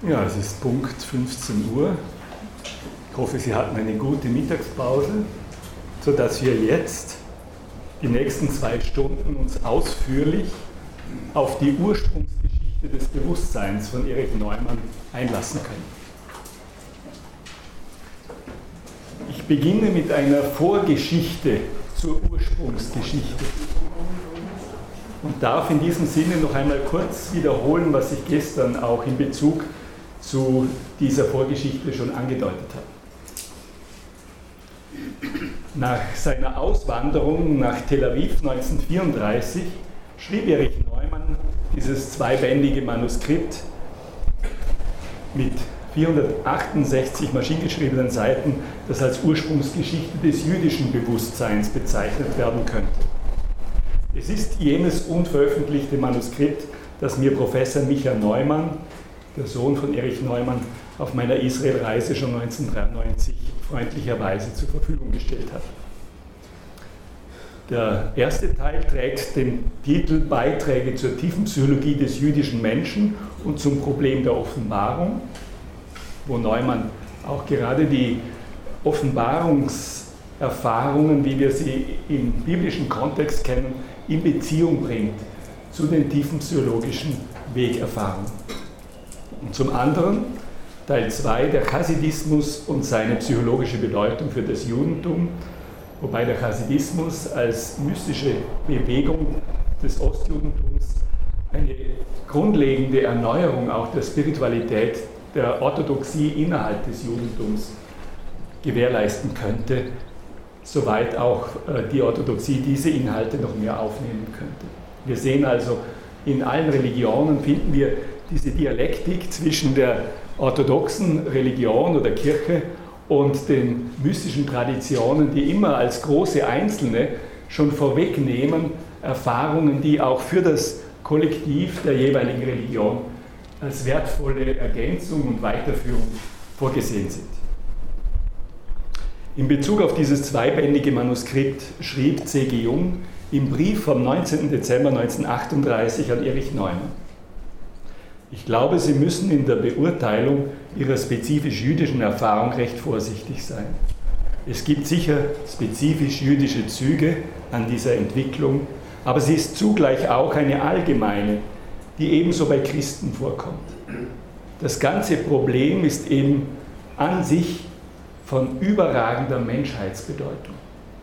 Ja, es ist Punkt 15 Uhr. Ich hoffe, Sie hatten eine gute Mittagspause, sodass wir jetzt die nächsten 2 Stunden uns ausführlich auf die Ursprungsgeschichte des Bewusstseins von Erich Neumann einlassen können. Ich beginne mit einer Vorgeschichte zur Ursprungsgeschichte und darf in diesem Sinne noch einmal kurz wiederholen, was ich gestern auch in Bezug zu dieser Vorgeschichte schon angedeutet habe. Nach seiner Auswanderung nach Tel Aviv 1934 schrieb Erich Neumann dieses zweibändige Manuskript mit 468 maschinengeschriebenen Seiten, das als Ursprungsgeschichte des jüdischen Bewusstseins bezeichnet werden könnte. Es ist jenes unveröffentlichte Manuskript, das mir Professor Micha Neumann, der Sohn von Erich Neumann, auf meiner Israelreise schon 1993 freundlicherweise zur Verfügung gestellt hat. Der erste Teil trägt den Titel Beiträge zur tiefen Psychologie des jüdischen Menschen und zum Problem der Offenbarung, wo Neumann auch gerade die Offenbarungserfahrungen, wie wir sie im biblischen Kontext kennen, in Beziehung bringt zu den tiefen psychologischen Wegerfahrungen. Und zum anderen Teil 2, der Chassidismus und seine psychologische Bedeutung für das Judentum, wobei der Chassidismus als mystische Bewegung des Ostjudentums eine grundlegende Erneuerung auch der Spiritualität, der Orthodoxie innerhalb des Judentums gewährleisten könnte, soweit auch die Orthodoxie diese Inhalte noch mehr aufnehmen könnte. Wir sehen also, in allen Religionen finden wir diese Dialektik zwischen der orthodoxen Religion oder Kirche und den mystischen Traditionen, die immer als große Einzelne schon vorwegnehmen, Erfahrungen, die auch für das Kollektiv der jeweiligen Religion als wertvolle Ergänzung und Weiterführung vorgesehen sind. In Bezug auf dieses zweibändige Manuskript schrieb C.G. Jung im Brief vom 19. Dezember 1938 an Erich Neumann: Ich glaube, Sie müssen in der Beurteilung Ihrer spezifisch jüdischen Erfahrung recht vorsichtig sein. Es gibt sicher spezifisch jüdische Züge an dieser Entwicklung, aber sie ist zugleich auch eine allgemeine, die ebenso bei Christen vorkommt. Das ganze Problem ist eben an sich von überragender Menschheitsbedeutung.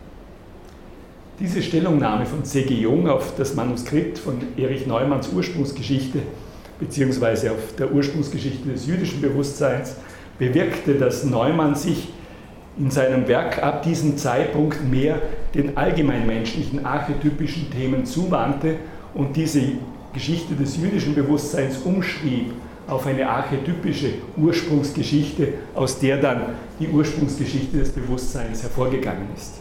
Diese Stellungnahme von C.G. Jung auf das Manuskript von Erich Neumanns Ursprungsgeschichte beziehungsweise auf der Ursprungsgeschichte des jüdischen Bewusstseins bewirkte, dass Neumann sich in seinem Werk ab diesem Zeitpunkt mehr den allgemeinmenschlichen, archetypischen Themen zuwandte und diese Geschichte des jüdischen Bewusstseins umschrieb auf eine archetypische Ursprungsgeschichte, aus der dann die Ursprungsgeschichte des Bewusstseins hervorgegangen ist.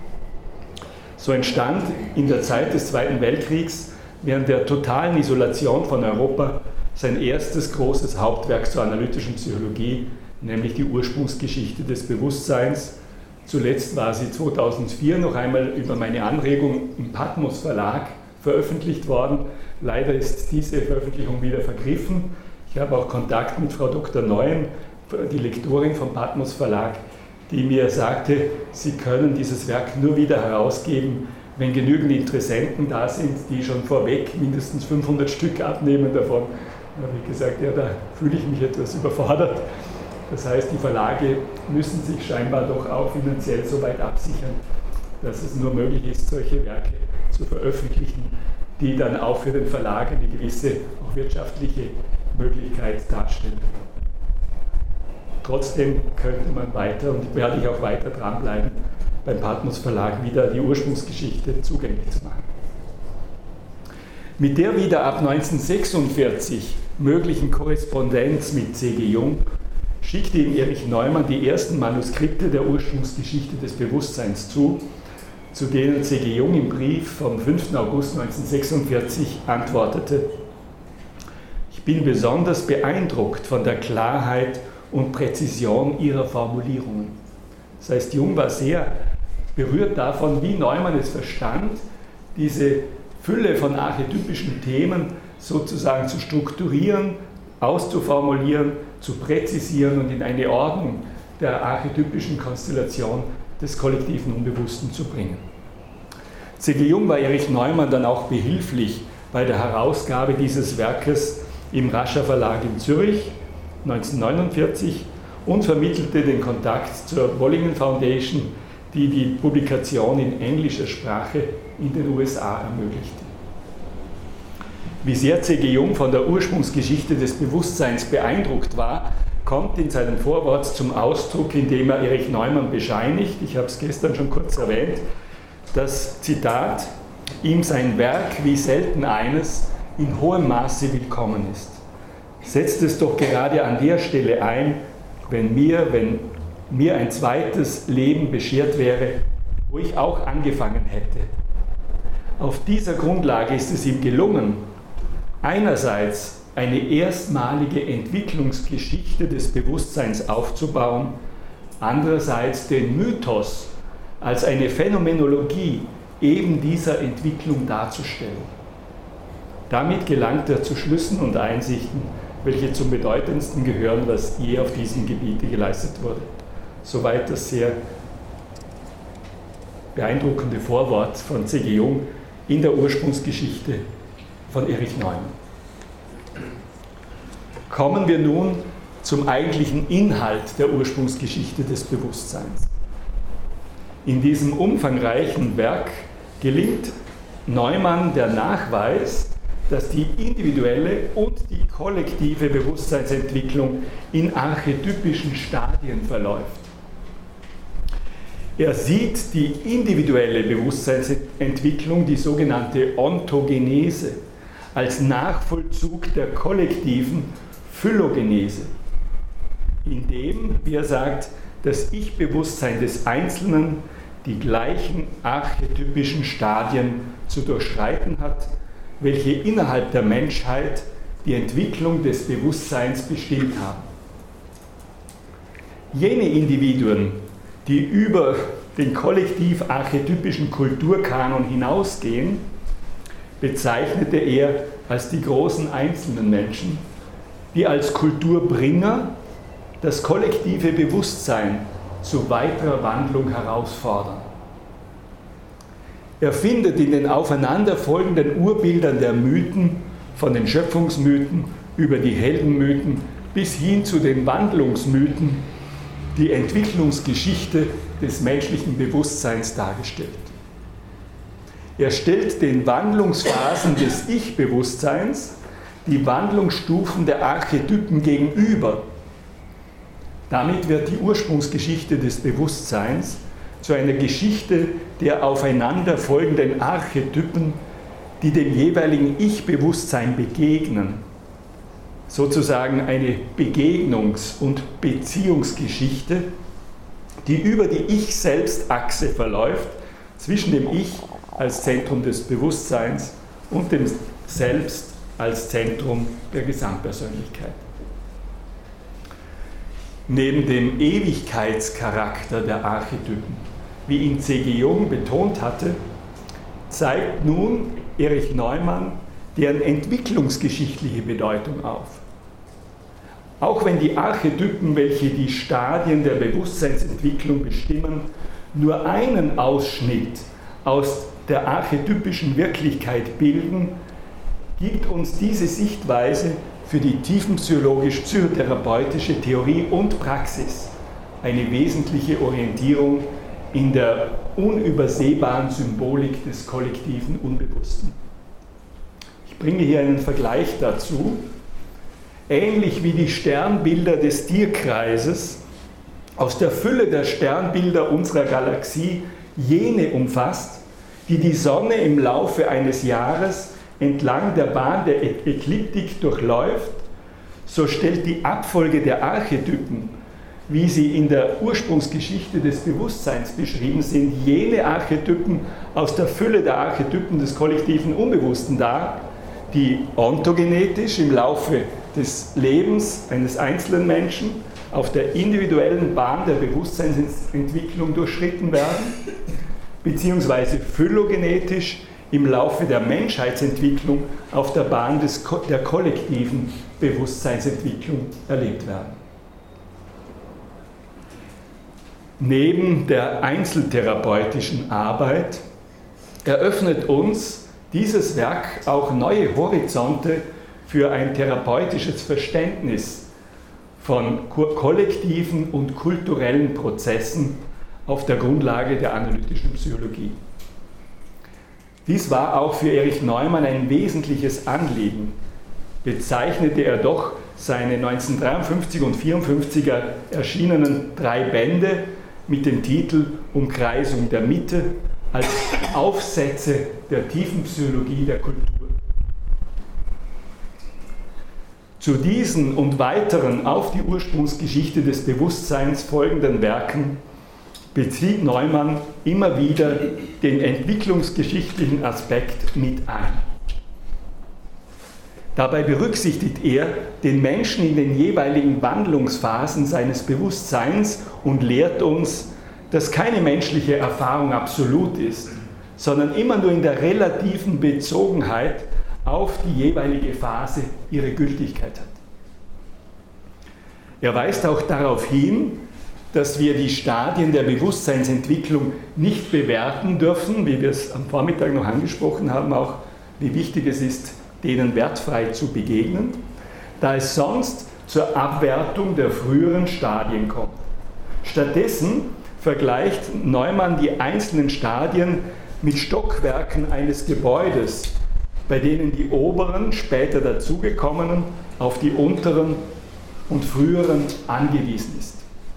So entstand in der Zeit des Zweiten Weltkriegs während der totalen Isolation von Europa sein erstes großes Hauptwerk zur analytischen Psychologie, nämlich die Ursprungsgeschichte des Bewusstseins. Zuletzt war sie 2004 noch einmal über meine Anregung im Patmos Verlag veröffentlicht worden. Leider ist diese Veröffentlichung wieder vergriffen. Ich habe auch Kontakt mit Frau Dr. Neuen, die Lektorin vom Patmos Verlag, die mir sagte, sie können dieses Werk nur wieder herausgeben, wenn genügend Interessenten da sind, die schon vorweg mindestens 500 Stück abnehmen davon. Da habe ich gesagt, ja, da fühle ich mich etwas überfordert. Das heißt, die Verlage müssen sich scheinbar doch auch finanziell so weit absichern, dass es nur möglich ist, solche Werke zu veröffentlichen, die dann auch für den Verlag eine gewisse auch wirtschaftliche Möglichkeit darstellen. Trotzdem könnte man weiter, und werde ich auch weiter dranbleiben, beim Patmos Verlag wieder die Ursprungsgeschichte zugänglich zu machen. Mit der wieder ab 1946 möglichen Korrespondenz mit C.G. Jung schickte ihm Erich Neumann die ersten Manuskripte der Ursprungsgeschichte des Bewusstseins zu denen C.G. Jung im Brief vom 5. August 1946 antwortete: Ich bin besonders beeindruckt von der Klarheit und Präzision ihrer Formulierungen. Das heißt, Jung war sehr berührt davon, wie Neumann es verstand, diese Fülle von archetypischen Themen sozusagen zu strukturieren, auszuformulieren, zu präzisieren und in eine Ordnung der archetypischen Konstellation des kollektiven Unbewussten zu bringen. C.G. Jung war Erich Neumann dann auch behilflich bei der Herausgabe dieses Werkes im Rascher Verlag in Zürich 1949 und vermittelte den Kontakt zur Bollingen Foundation, die die Publikation in englischer Sprache in den USA ermöglichte. Wie sehr C.G. Jung von der Ursprungsgeschichte des Bewusstseins beeindruckt war, kommt in seinem Vorwort zum Ausdruck, indem er Erich Neumann bescheinigt, ich habe es gestern schon kurz erwähnt, dass, Zitat, ihm sein Werk wie selten eines in hohem Maße willkommen ist. Setzt es doch gerade an der Stelle ein, wenn mir ein zweites Leben beschert wäre, wo ich auch angefangen hätte. Auf dieser Grundlage ist es ihm gelungen, einerseits eine erstmalige Entwicklungsgeschichte des Bewusstseins aufzubauen, andererseits den Mythos als eine Phänomenologie eben dieser Entwicklung darzustellen. Damit gelangt er zu Schlüssen und Einsichten, welche zum bedeutendsten gehören, was je auf diesem Gebiete geleistet wurde. Soweit das sehr beeindruckende Vorwort von C.G. Jung in der Ursprungsgeschichte von Erich Neumann. Kommen wir nun zum eigentlichen Inhalt der Ursprungsgeschichte des Bewusstseins. In diesem umfangreichen Werk gelingt Neumann der Nachweis, dass die individuelle und die kollektive Bewusstseinsentwicklung in archetypischen Stadien verläuft. Er sieht die individuelle Bewusstseinsentwicklung, die sogenannte Ontogenese, als Nachvollzug der kollektiven Phylogenese, indem, wie er sagt, das Ich-Bewusstsein des Einzelnen die gleichen archetypischen Stadien zu durchschreiten hat, welche innerhalb der Menschheit die Entwicklung des Bewusstseins bestimmt haben. Jene Individuen, die über den kollektiv-archetypischen Kulturkanon hinausgehen, bezeichnete er als die großen einzelnen Menschen, die als Kulturbringer das kollektive Bewusstsein zu weiterer Wandlung herausfordern. Er findet in den aufeinanderfolgenden Urbildern der Mythen, von den Schöpfungsmythen über die Heldenmythen bis hin zu den Wandlungsmythen, die Entwicklungsgeschichte des menschlichen Bewusstseins dargestellt. Er stellt den Wandlungsphasen des Ich-Bewusstseins die Wandlungsstufen der Archetypen gegenüber. Damit wird die Ursprungsgeschichte des Bewusstseins zu einer Geschichte der aufeinanderfolgenden Archetypen, die dem jeweiligen Ich-Bewusstsein begegnen. Sozusagen eine Begegnungs- und Beziehungsgeschichte, die über die Ich-Selbst-Achse verläuft, zwischen dem Ich als Zentrum des Bewusstseins und dem Selbst als Zentrum der Gesamtpersönlichkeit. Neben dem Ewigkeitscharakter der Archetypen, wie ihn C.G. Jung betont hatte, zeigt nun Erich Neumann deren entwicklungsgeschichtliche Bedeutung auf. Auch wenn die Archetypen, welche die Stadien der Bewusstseinsentwicklung bestimmen, nur einen Ausschnitt aus der archetypischen Wirklichkeit bilden, gibt uns diese Sichtweise für die tiefenpsychologisch-psychotherapeutische Theorie und Praxis eine wesentliche Orientierung in der unübersehbaren Symbolik des kollektiven Unbewussten. Ich bringe hier einen Vergleich dazu. Ähnlich wie die Sternbilder des Tierkreises aus der Fülle der Sternbilder unserer Galaxie jene umfasst, die die Sonne im Laufe eines Jahres entlang der Bahn der Ekliptik durchläuft, so stellt die Abfolge der Archetypen, wie sie in der Ursprungsgeschichte des Bewusstseins beschrieben sind, jene Archetypen aus der Fülle der Archetypen des kollektiven Unbewussten dar, die ontogenetisch im Laufe des Lebens eines einzelnen Menschen auf der individuellen Bahn der Bewusstseinsentwicklung durchschritten werden, beziehungsweise phylogenetisch im Laufe der Menschheitsentwicklung auf der Bahn der kollektiven Bewusstseinsentwicklung erlebt werden. Neben der einzeltherapeutischen Arbeit eröffnet uns dieses Werk auch neue Horizonte für ein therapeutisches Verständnis von kollektiven und kulturellen Prozessen auf der Grundlage der analytischen Psychologie. Dies war auch für Erich Neumann ein wesentliches Anliegen, bezeichnete er doch seine 1953 und 1954er erschienenen 3 Bände mit dem Titel Umkreisung der Mitte als Aufsätze der tiefen Psychologie der Kultur. Zu diesen und weiteren auf die Ursprungsgeschichte des Bewusstseins folgenden Werken bezieht Neumann immer wieder den entwicklungsgeschichtlichen Aspekt mit ein. Dabei berücksichtigt er den Menschen in den jeweiligen Wandlungsphasen seines Bewusstseins und lehrt uns, dass keine menschliche Erfahrung absolut ist, sondern immer nur in der relativen Bezogenheit auf die jeweilige Phase ihre Gültigkeit hat. Er weist auch darauf hin, dass wir die Stadien der Bewusstseinsentwicklung nicht bewerten dürfen, wie wir es am Vormittag noch angesprochen haben, auch wie wichtig es ist, denen wertfrei zu begegnen, da es sonst zur Abwertung der früheren Stadien kommt. Stattdessen vergleicht Neumann die einzelnen Stadien mit Stockwerken eines Gebäudes, bei denen die oberen, später dazugekommenen, auf die unteren und früheren angewiesen ist.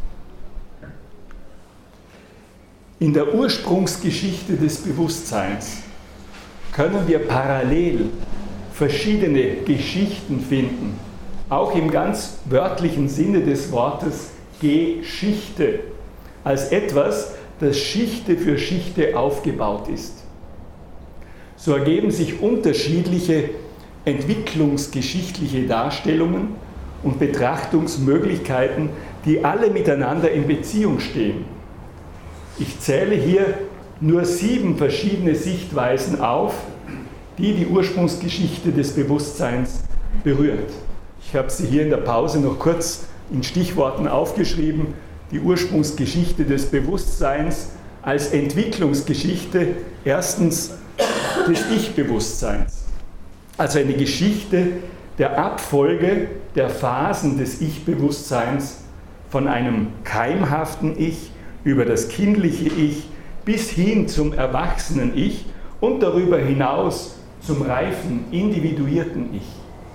In der Ursprungsgeschichte des Bewusstseins können wir parallel verschiedene Geschichten finden, auch im ganz wörtlichen Sinne des Wortes Geschichte, als etwas, das Schichte für Schichte aufgebaut ist. So ergeben sich unterschiedliche entwicklungsgeschichtliche Darstellungen und Betrachtungsmöglichkeiten, die alle miteinander in Beziehung stehen. Ich zähle hier nur 7 verschiedene Sichtweisen auf, die die Ursprungsgeschichte des Bewusstseins berührt. Ich habe sie hier in der Pause noch kurz in Stichworten aufgeschrieben. Die Ursprungsgeschichte des Bewusstseins als Entwicklungsgeschichte erstens des Ich-Bewusstseins. Also eine Geschichte der Abfolge der Phasen des Ich-Bewusstseins von einem keimhaften Ich über das kindliche Ich bis hin zum erwachsenen Ich und darüber hinaus zum reifen, individuierten Ich.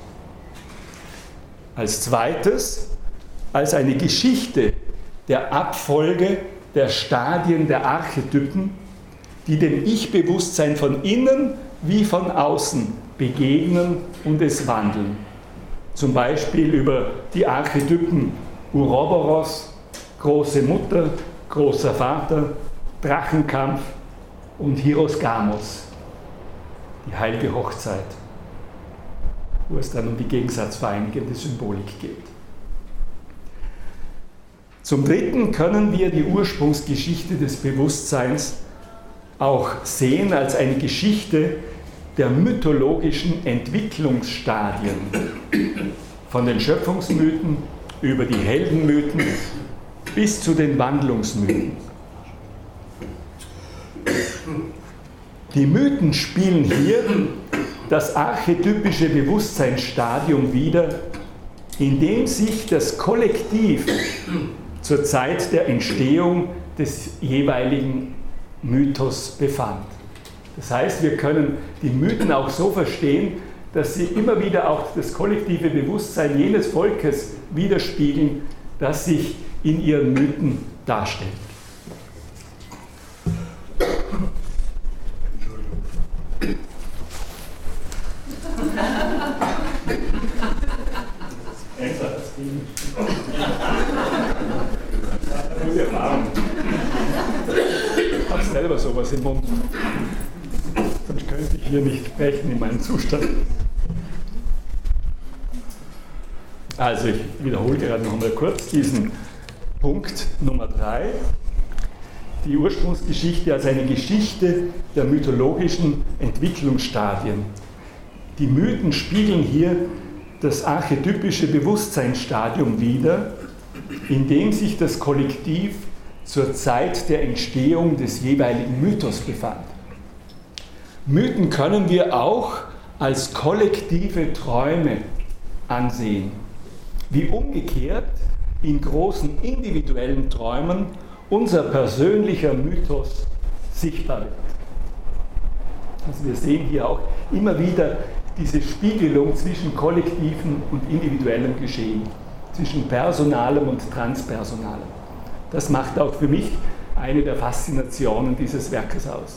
Als zweites, als eine Geschichte der Abfolge der Stadien der Archetypen, die dem Ich-Bewusstsein von innen wie von außen begegnen und es wandeln. Zum Beispiel über die Archetypen Ouroboros, große Mutter, großer Vater, Drachenkampf und Hieros-Gamos, die heilige Hochzeit, wo es dann um die gegensatzvereinigende Symbolik geht. Zum Dritten können wir die Ursprungsgeschichte des Bewusstseins auch sehen als eine Geschichte der mythologischen Entwicklungsstadien, von den Schöpfungsmythen über die Heldenmythen bis zu den Wandlungsmythen. Die Mythen spielen hier das archetypische Bewusstseinsstadium wider, in dem sich das Kollektiv zur Zeit der Entstehung des jeweiligen Mythos befand. Das heißt, wir können die Mythen auch so verstehen, dass sie immer wieder auch das kollektive Bewusstsein jenes Volkes widerspiegeln, das sich in ihren Mythen darstellt. Gute Erfahrung. Ich habe selber sowas im Mund. Sonst könnte ich hier nicht sprechen in meinem Zustand. Also ich wiederhole gerade noch einmal kurz diesen Punkt Nummer 3. Die Ursprungsgeschichte als eine Geschichte der mythologischen Entwicklungsstadien. Die Mythen spiegeln hier das archetypische Bewusstseinsstadium wider, in dem sich das Kollektiv zur Zeit der Entstehung des jeweiligen Mythos befand. Mythen können wir auch als kollektive Träume ansehen, wie umgekehrt in großen individuellen Träumen unser persönlicher Mythos sichtbar wird. Also wir sehen hier auch immer wieder diese Spiegelung zwischen kollektivem und individuellem Geschehen, zwischen personalem und transpersonalem. Das macht auch für mich eine der Faszinationen dieses Werkes aus.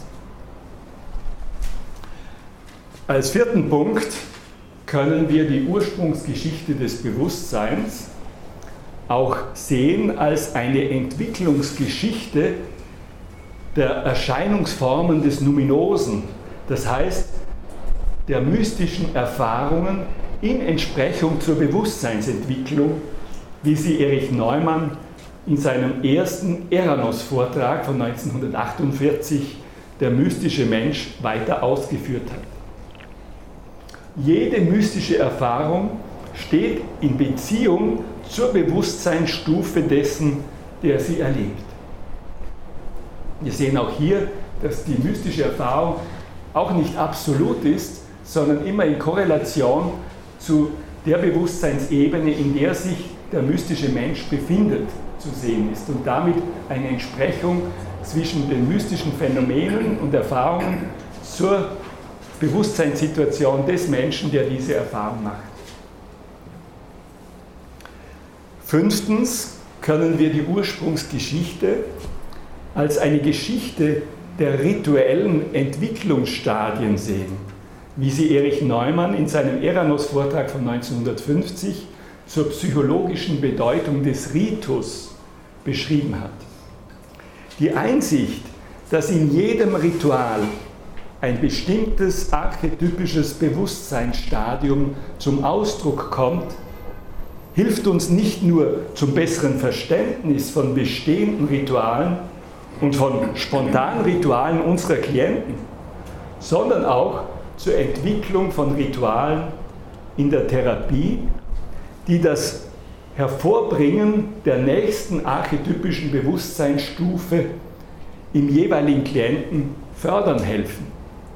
Als vierten Punkt können wir die Ursprungsgeschichte des Bewusstseins auch sehen als eine Entwicklungsgeschichte der Erscheinungsformen des Numinosen, das heißt der mystischen Erfahrungen in Entsprechung zur Bewusstseinsentwicklung, wie sie Erich Neumann in seinem ersten Eranos-Vortrag von 1948, Der mystische Mensch, weiter ausgeführt hat. Jede mystische Erfahrung steht in Beziehung zur Bewusstseinsstufe dessen, der sie erlebt. Wir sehen auch hier, dass die mystische Erfahrung auch nicht absolut ist, sondern immer in Korrelation zu der Bewusstseinsebene, in der sich der mystische Mensch befindet, zu sehen ist und damit eine Entsprechung zwischen den mystischen Phänomenen und Erfahrungen zur Bewusstseinssituation des Menschen, der diese Erfahrung macht. Fünftens können wir die Ursprungsgeschichte als eine Geschichte der rituellen Entwicklungsstadien sehen, wie sie Erich Neumann in seinem Eranos-Vortrag von 1950 zur psychologischen Bedeutung des Ritus beschrieben hat. Die Einsicht, dass in jedem Ritual ein bestimmtes archetypisches Bewusstseinsstadium zum Ausdruck kommt, hilft uns nicht nur zum besseren Verständnis von bestehenden Ritualen und von spontanen Ritualen unserer Klienten, sondern auch zur Entwicklung von Ritualen in der Therapie, die das Hervorbringen der nächsten archetypischen Bewusstseinsstufe im jeweiligen Klienten fördern helfen.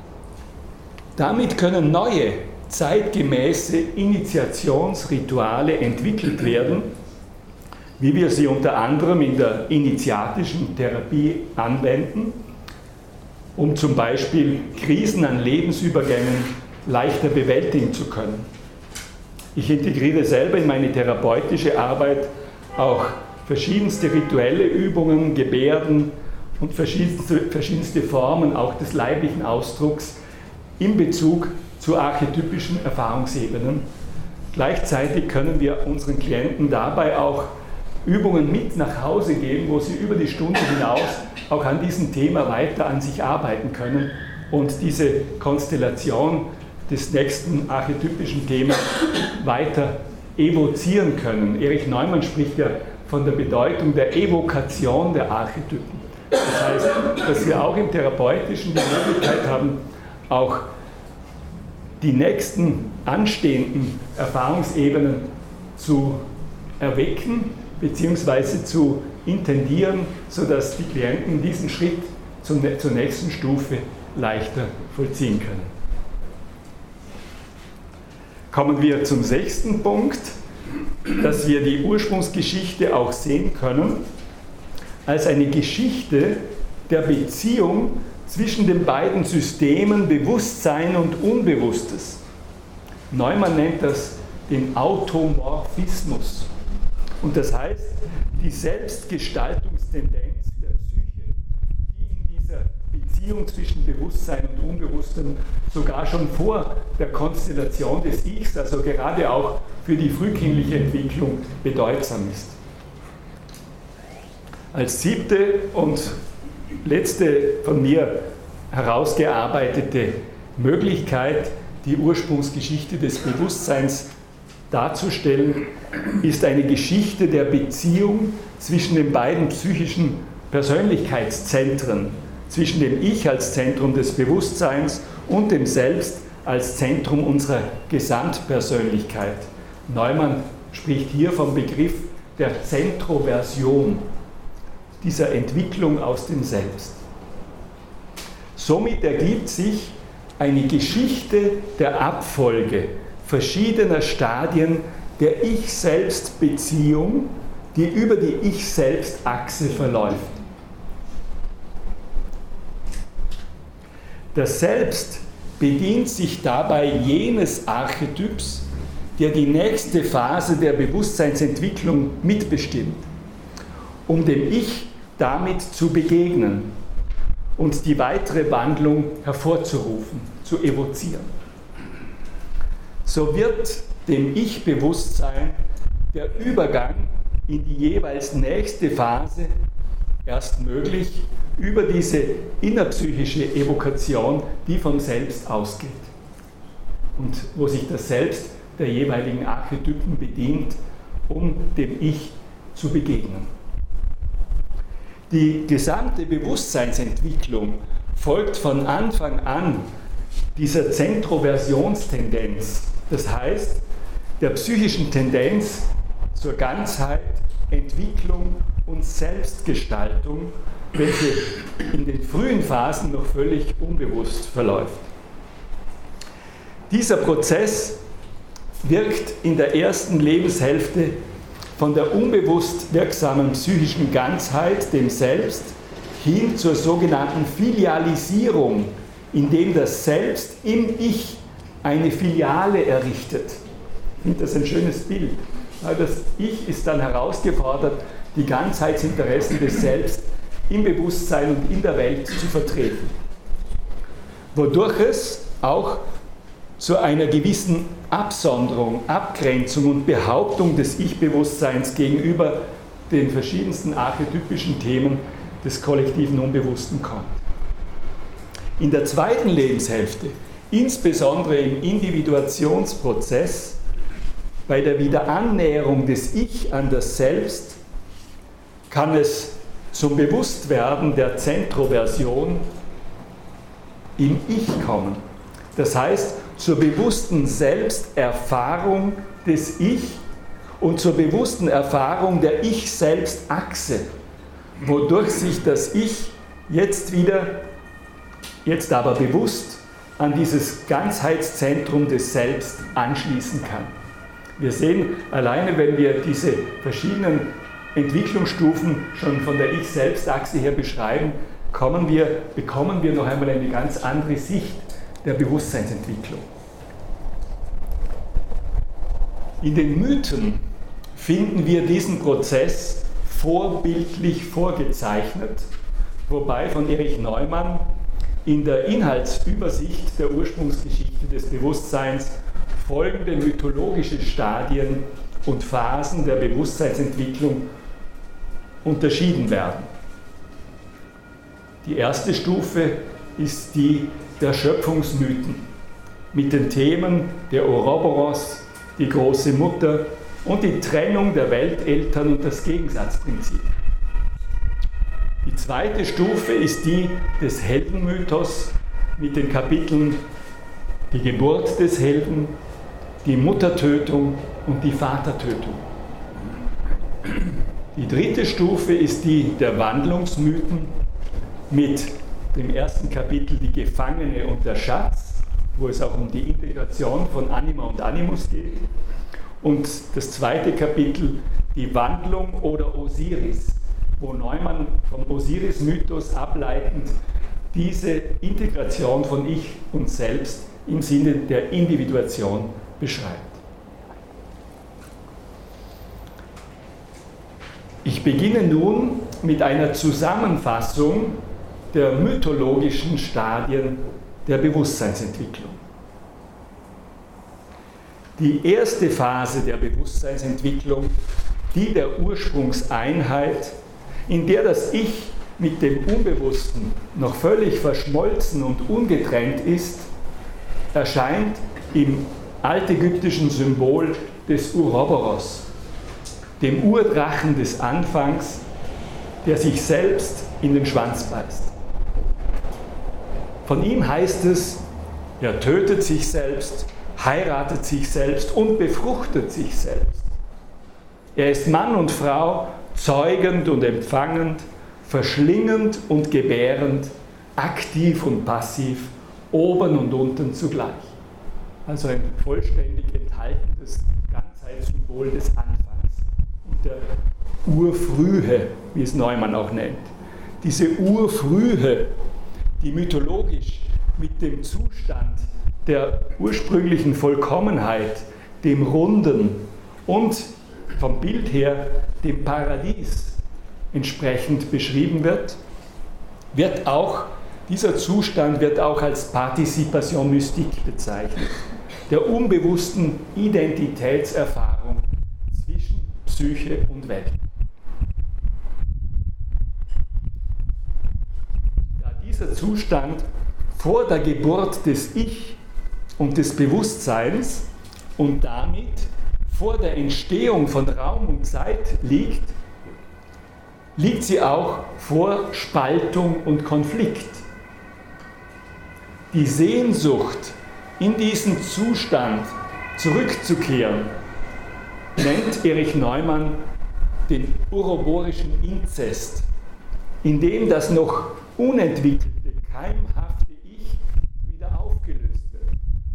Damit können neue, zeitgemäße Initiationsrituale entwickelt werden, wie wir sie unter anderem in der initiatischen Therapie anwenden, um zum Beispiel Krisen an Lebensübergängen leichter bewältigen zu können. Ich integriere selber in meine therapeutische Arbeit auch verschiedenste rituelle Übungen, Gebärden und verschiedenste Formen auch des leiblichen Ausdrucks in Bezug zu archetypischen Erfahrungsebenen. Gleichzeitig können wir unseren Klienten dabei auch Übungen mit nach Hause geben, wo sie über die Stunde hinaus auch an diesem Thema weiter an sich arbeiten können und diese Konstellation des nächsten archetypischen Themas weiter evozieren können. Erich Neumann spricht ja von der Bedeutung der Evokation der Archetypen. Das heißt, dass wir auch im Therapeutischen die Möglichkeit haben, auch die nächsten anstehenden Erfahrungsebenen zu erwecken bzw. zu intendieren, sodass die Klienten diesen Schritt zur nächsten Stufe leichter vollziehen können. Kommen wir zum sechsten Punkt, dass wir die Ursprungsgeschichte auch sehen können als eine Geschichte der Beziehung zwischen den beiden Systemen Bewusstsein und Unbewusstes. Neumann nennt das den Automorphismus. Und das heißt, die Selbstgestaltungstendenz der Psyche, die in dieser Beziehung zwischen Bewusstsein und Unbewusstem sogar schon vor der Konstellation des Ichs, also gerade auch für die frühkindliche Entwicklung, bedeutsam ist. Als siebte und letzte von mir herausgearbeitete Möglichkeit, die Ursprungsgeschichte des Bewusstseins darzustellen, ist eine Geschichte der Beziehung zwischen den beiden psychischen Persönlichkeitszentren, zwischen dem Ich als Zentrum des Bewusstseins und dem Selbst als Zentrum unserer Gesamtpersönlichkeit, Neumann spricht hier vom Begriff der Zentroversion, dieser Entwicklung aus dem Selbst. Somit ergibt sich eine Geschichte der Abfolge verschiedener Stadien der Ich-Selbst-Beziehung, die über die Ich-Selbst-Achse verläuft. Das Selbst bedient sich dabei jenes Archetyps, der die nächste Phase der Bewusstseinsentwicklung mitbestimmt, um dem Ich damit zu begegnen und die weitere Wandlung hervorzurufen, zu evozieren. So wird dem Ich-Bewusstsein der Übergang in die jeweils nächste Phase erst möglich über diese innerpsychische Evokation, die vom Selbst ausgeht und wo sich das Selbst der jeweiligen Archetypen bedient, um dem Ich zu begegnen. Die gesamte Bewusstseinsentwicklung folgt von Anfang an dieser Zentroversionstendenz, das heißt der psychischen Tendenz zur Ganzheit, Entwicklung und Selbstgestaltung, welche in den frühen Phasen noch völlig unbewusst verläuft. Dieser Prozess wirkt in der ersten Lebenshälfte von der unbewusst wirksamen psychischen Ganzheit, dem Selbst, hin zur sogenannten Filialisierung, indem das Selbst im Ich eine Filiale errichtet. Ich finde das ein schönes Bild. Das Ich ist dann herausgefordert, die Ganzheitsinteressen des Selbst im Bewusstsein und in der Welt zu vertreten. Wodurch es auch zu einer gewissen Absonderung, Abgrenzung und Behauptung des Ich-Bewusstseins gegenüber den verschiedensten archetypischen Themen des kollektiven Unbewussten kommt. In der zweiten Lebenshälfte, insbesondere im Individuationsprozess, bei der Wiederannäherung des Ich an das Selbst, kann es zum Bewusstwerden der Zentroversion im Ich kommen. Das heißt, zur bewussten Selbsterfahrung des Ich und zur bewussten Erfahrung der Ich-Selbst-Achse, wodurch sich das Ich jetzt aber bewusst an dieses Ganzheitszentrum des Selbst anschließen kann. Wir sehen, alleine wenn wir diese verschiedenen Entwicklungsstufen schon von der Ich-Selbst-Achse her beschreiben, bekommen wir noch einmal eine ganz andere Sicht der Bewusstseinsentwicklung. In den Mythen finden wir diesen Prozess vorbildlich vorgezeichnet, wobei von Erich Neumann in der Inhaltsübersicht der Ursprungsgeschichte des Bewusstseins folgende mythologische Stadien und Phasen der Bewusstseinsentwicklung unterschieden werden. Die erste Stufe ist die der Schöpfungsmythen mit den Themen der Ouroboros, die große Mutter und die Trennung der Welteltern und das Gegensatzprinzip. Die zweite Stufe ist die des Heldenmythos mit den Kapiteln die Geburt des Helden, die Muttertötung und die Vatertötung. Die dritte Stufe ist die der Wandlungsmythen mit dem ersten Kapitel die Gefangene und der Schatz, wo es auch um die Integration von Anima und Animus geht. Und das zweite Kapitel die Wandlung oder Osiris, wo Neumann vom Osiris-Mythos ableitend diese Integration von Ich und Selbst im Sinne der Individuation beschreibt. Ich beginne nun mit einer Zusammenfassung der mythologischen Stadien der Bewusstseinsentwicklung. Die erste Phase der Bewusstseinsentwicklung, die der Ursprungseinheit, in der das Ich mit dem Unbewussten noch völlig verschmolzen und ungetrennt ist, erscheint im altägyptischen Symbol des Ouroboros, dem Urdrachen des Anfangs, der sich selbst in den Schwanz beißt. Von ihm heißt es, er tötet sich selbst, heiratet sich selbst und befruchtet sich selbst. Er ist Mann und Frau, zeugend und empfangend, verschlingend und gebärend, aktiv und passiv, oben und unten zugleich. Also ein vollständig enthaltenes Ganzheitssymbol des Anfangs und der Urfrühe, wie es Neumann auch nennt. Diese Urfrühe, die mythologisch mit dem Zustand der ursprünglichen Vollkommenheit, dem Runden und vom Bild her dem Paradies entsprechend beschrieben wird, dieser Zustand wird auch als Participation mystique bezeichnet, der unbewussten Identitätserfahrung zwischen Psyche und Welt. Da dieser Zustand vor der Geburt des Ich und des Bewusstseins und damit vor der Entstehung von Raum und Zeit liegt sie auch vor Spaltung und Konflikt. Die Sehnsucht, in diesen Zustand zurückzukehren, nennt Erich Neumann den uroborischen Inzest, in dem das noch unentwickelte, keimhafte Ich wieder aufgelöst wird.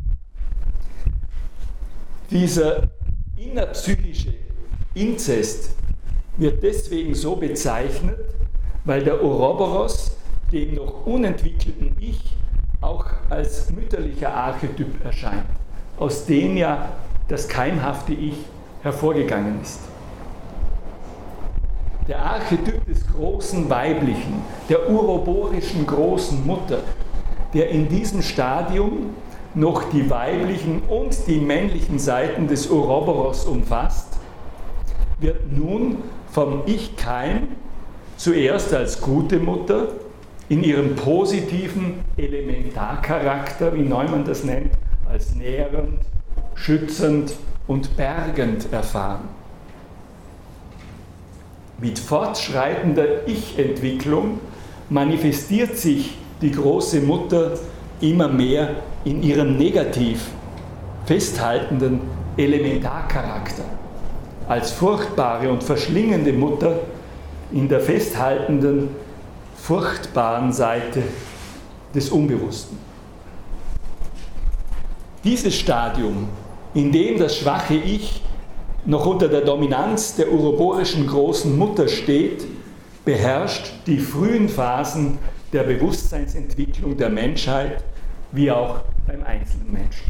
Dieser innerpsychische Inzest wird deswegen so bezeichnet, weil der Ouroboros dem noch unentwickelten Ich auch als mütterlicher Archetyp erscheint, aus dem ja das keimhafte Ich hervorgegangen ist. Der Archetyp des großen Weiblichen, der uroborischen großen Mutter, der in diesem Stadium noch die weiblichen und die männlichen Seiten des Ouroboros umfasst, wird nun vom Ich-Keim zuerst als gute Mutter in ihrem positiven Elementarcharakter, wie Neumann das nennt, als nährend, schützend und bergend erfahren. Mit fortschreitender Ich-Entwicklung manifestiert sich die große Mutter immer mehr in ihrem negativ festhaltenden Elementarcharakter, als furchtbare und verschlingende Mutter in der festhaltenden, furchtbaren Seite des Unbewussten. Dieses Stadium, in dem das schwache Ich noch unter der Dominanz der uroborischen großen Mutter steht, beherrscht die frühen Phasen der Bewusstseinsentwicklung der Menschheit, wie auch beim einzelnen Menschen.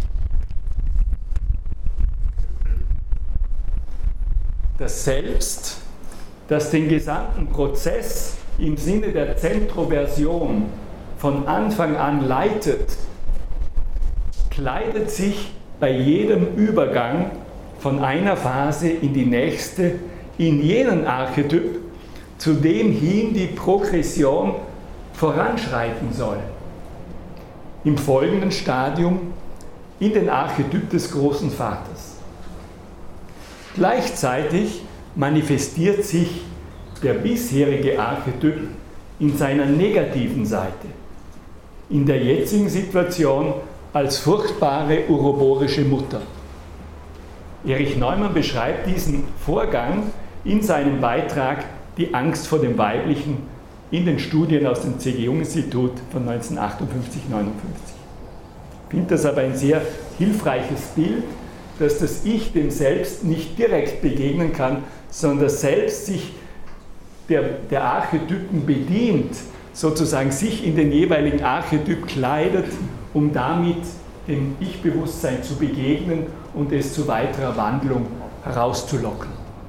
Das Selbst, das den gesamten Prozess im Sinne der Zentroversion von Anfang an leitet, kleidet sich bei jedem Übergang von einer Phase in die nächste in jenen Archetyp, zu dem hin die Progression voranschreiten soll. Im folgenden Stadium in den Archetyp des großen Vaters. Gleichzeitig manifestiert sich der bisherige Archetyp in seiner negativen Seite, in der jetzigen Situation als furchtbare uroborische Mutter. Erich Neumann beschreibt diesen Vorgang in seinem Beitrag Die Angst vor dem Weiblichen in den Studien aus dem C.G. Jung-Institut von 1958-59. Ich finde das aber ein sehr hilfreiches Bild, dass das Ich dem Selbst nicht direkt begegnen kann, sondern das Selbst sich der Archetypen bedient, sozusagen sich in den jeweiligen Archetyp kleidet, um damit dem Ich-Bewusstsein zu begegnen und es zu weiterer Wandlung herauszulocken.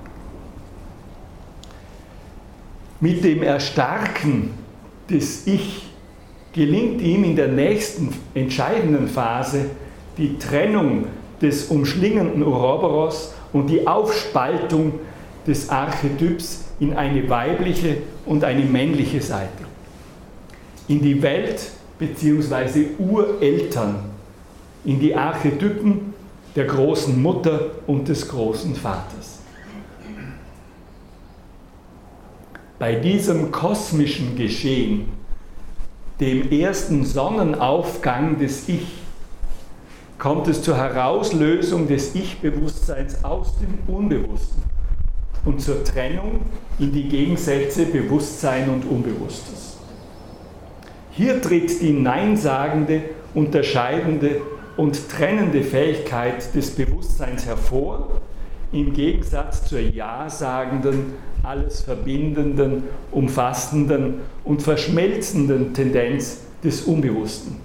Mit dem Erstarken des Ich gelingt ihm in der nächsten entscheidenden Phase die Trennung des umschlingenden Ouroboros und die Aufspaltung des Archetyps in eine weibliche und eine männliche Seite, in die Welt bzw. Ureltern, in die Archetypen der großen Mutter und des großen Vaters. Bei diesem kosmischen Geschehen, dem ersten Sonnenaufgang des Ich, kommt es zur Herauslösung des Ich-Bewusstseins aus dem Unbewussten und zur Trennung in die Gegensätze Bewusstsein und Unbewusstes. Hier tritt die neinsagende, unterscheidende und trennende Fähigkeit des Bewusstseins hervor, im Gegensatz zur ja-sagenden, alles verbindenden, umfassenden und verschmelzenden Tendenz des Unbewussten.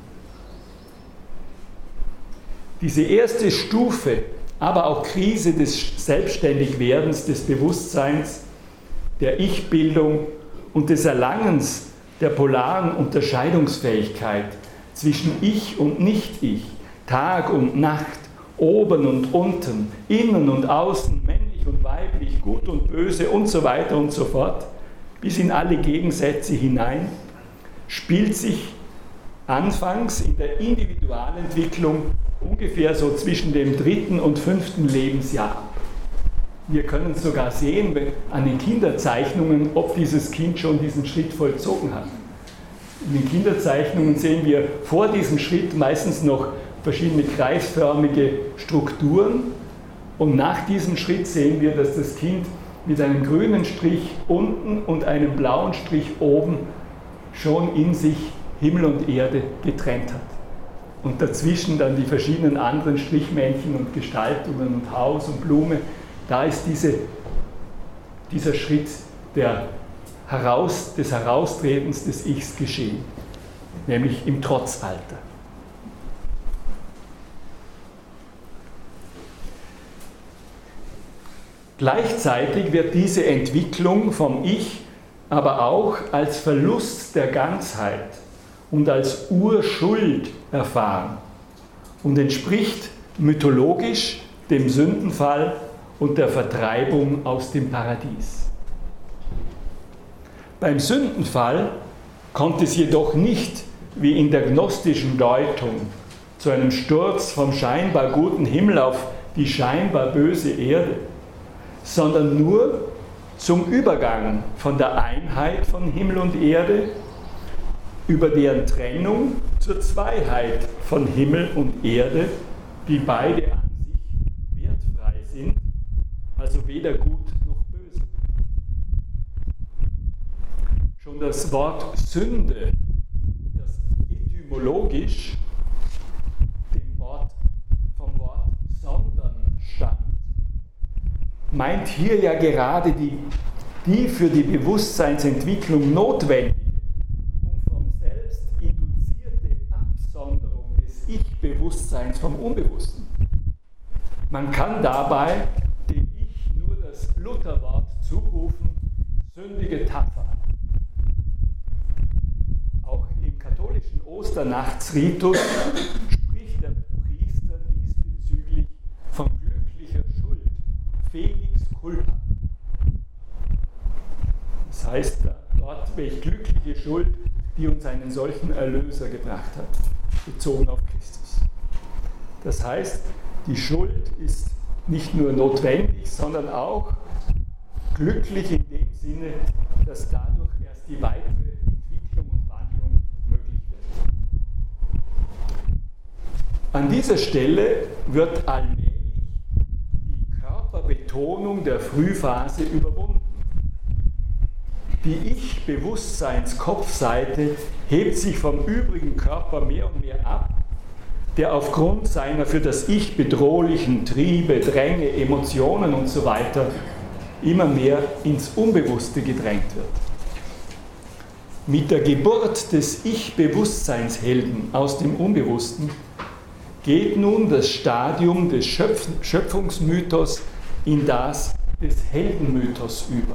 Diese erste Stufe, aber auch Krise des Selbstständigwerdens des Bewusstseins, der Ich-Bildung und des Erlangens der polaren Unterscheidungsfähigkeit zwischen Ich und Nicht-Ich, Tag und Nacht, oben und unten, innen und außen, männlich und weiblich, gut und böse und so weiter und so fort, bis in alle Gegensätze hinein, spielt sich anfangs in der Individualentwicklung ungefähr so zwischen dem 3. und 5. Lebensjahr ab. Wir können sogar sehen an den Kinderzeichnungen, ob dieses Kind schon diesen Schritt vollzogen hat. In den Kinderzeichnungen sehen wir vor diesem Schritt meistens noch verschiedene kreisförmige Strukturen und nach diesem Schritt sehen wir, dass das Kind mit einem grünen Strich unten und einem blauen Strich oben schon in sich Himmel und Erde getrennt hat. Und dazwischen dann die verschiedenen anderen Strichmännchen und Gestaltungen und Haus und Blume. Da ist dieser Schritt des Heraustretens des Ichs geschehen, nämlich im Trotzalter. Gleichzeitig wird diese Entwicklung vom Ich aber auch als Verlust der Ganzheit und als Urschuld erfahren und entspricht mythologisch dem Sündenfall und der Vertreibung aus dem Paradies. Beim Sündenfall kommt es jedoch nicht, wie in der gnostischen Deutung, zu einem Sturz vom scheinbar guten Himmel auf die scheinbar böse Erde, sondern nur zum Übergang von der Einheit von Himmel und Erde über deren Trennung zur Zweiheit von Himmel und Erde, die beide an sich wertfrei sind, also weder gut noch böse. Schon das Wort Sünde, das etymologisch vom Wort sondern stammt, meint hier ja gerade die für die Bewusstseinsentwicklung notwendige und vom Selbst induzierte Absonderung des Ich-Bewusstseins vom Unbewussten. Man kann dabei dem Ich nur das Lutherwort zurufen, sündige Tapfer. Auch im katholischen Osternachtsritus spricht der Priester diesbezüglich von glücklicher Schuld, Felix culpa. Das heißt dort, welch glückliche Schuld, die uns einen solchen Erlöser gebracht hat, bezogen auf Christus. Das heißt, die Schuld ist nicht nur notwendig, sondern auch glücklich in dem Sinne, dass dadurch erst die weitere Entwicklung und Wandlung möglich wird. An dieser Stelle wird allmählich die Körperbetonung der Frühphase überwunden. Die Ich-Bewusstseins-Kopfseite hebt sich vom übrigen Körper mehr und mehr ab, der aufgrund seiner für das Ich bedrohlichen Triebe, Dränge, Emotionen usw. immer mehr ins Unbewusste gedrängt wird. Mit der Geburt des Ich-Bewusstseinshelden aus dem Unbewussten geht nun das Stadium des Schöpfungsmythos in das des Heldenmythos über.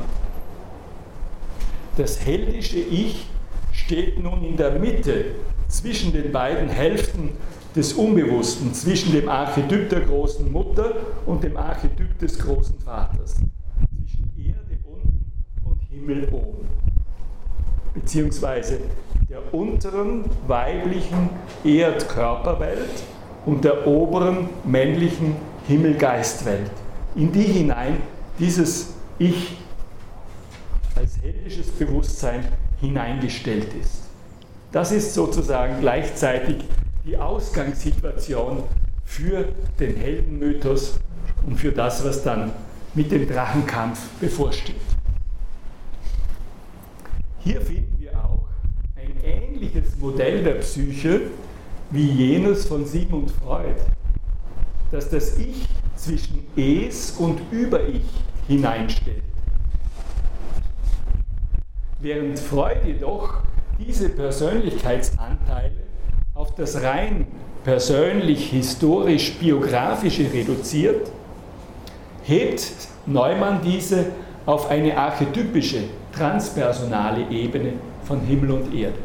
Das heldische Ich steht nun in der Mitte zwischen den beiden Hälften des Unbewussten, zwischen dem Archetyp der großen Mutter und dem Archetyp des großen Vaters, zwischen Erde unten und Himmel oben, beziehungsweise der unteren weiblichen Erdkörperwelt und der oberen männlichen Himmelgeistwelt, in die hinein dieses Ich als heldisches Bewusstsein hineingestellt ist. Das ist sozusagen gleichzeitig die Ausgangssituation für den Heldenmythos und für das, was dann mit dem Drachenkampf bevorsteht. Hier finden wir auch ein ähnliches Modell der Psyche wie jenes von Sigmund Freud, das das Ich zwischen Es und Über-Ich hineinstellt. Während Freud jedoch diese Persönlichkeitsanteile auf das rein persönlich, historisch, biografische reduziert, hebt Neumann diese auf eine archetypische, transpersonale Ebene von Himmel und Erde.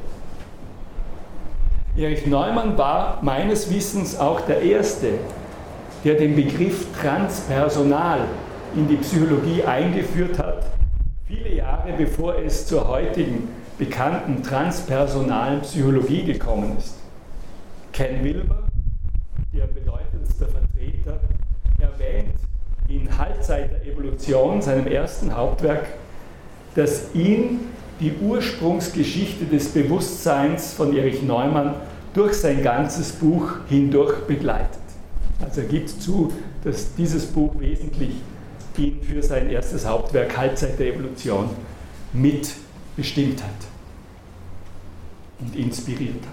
Erich Neumann war meines Wissens auch der Erste, der den Begriff transpersonal in die Psychologie eingeführt hat, viele Jahre bevor es zur heutigen bekannten transpersonalen Psychologie gekommen ist. Ken Wilber, der bedeutendste Vertreter, erwähnt in Halbzeit der Evolution, seinem ersten Hauptwerk, dass ihn die Ursprungsgeschichte des Bewusstseins von Erich Neumann durch sein ganzes Buch hindurch begleitet. Also er gibt zu, dass dieses Buch wesentlich ihn für sein erstes Hauptwerk Halbzeit der Evolution mitbestimmt hat und inspiriert hat.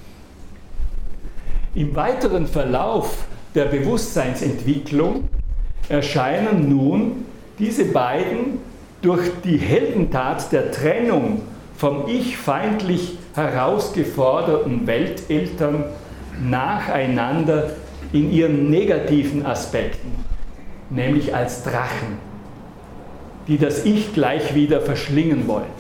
Im weiteren Verlauf der Bewusstseinsentwicklung erscheinen nun diese beiden durch die Heldentat der Trennung vom Ich feindlich herausgeforderten Welteltern nacheinander in ihren negativen Aspekten, nämlich als Drachen, die das Ich gleich wieder verschlingen wollen.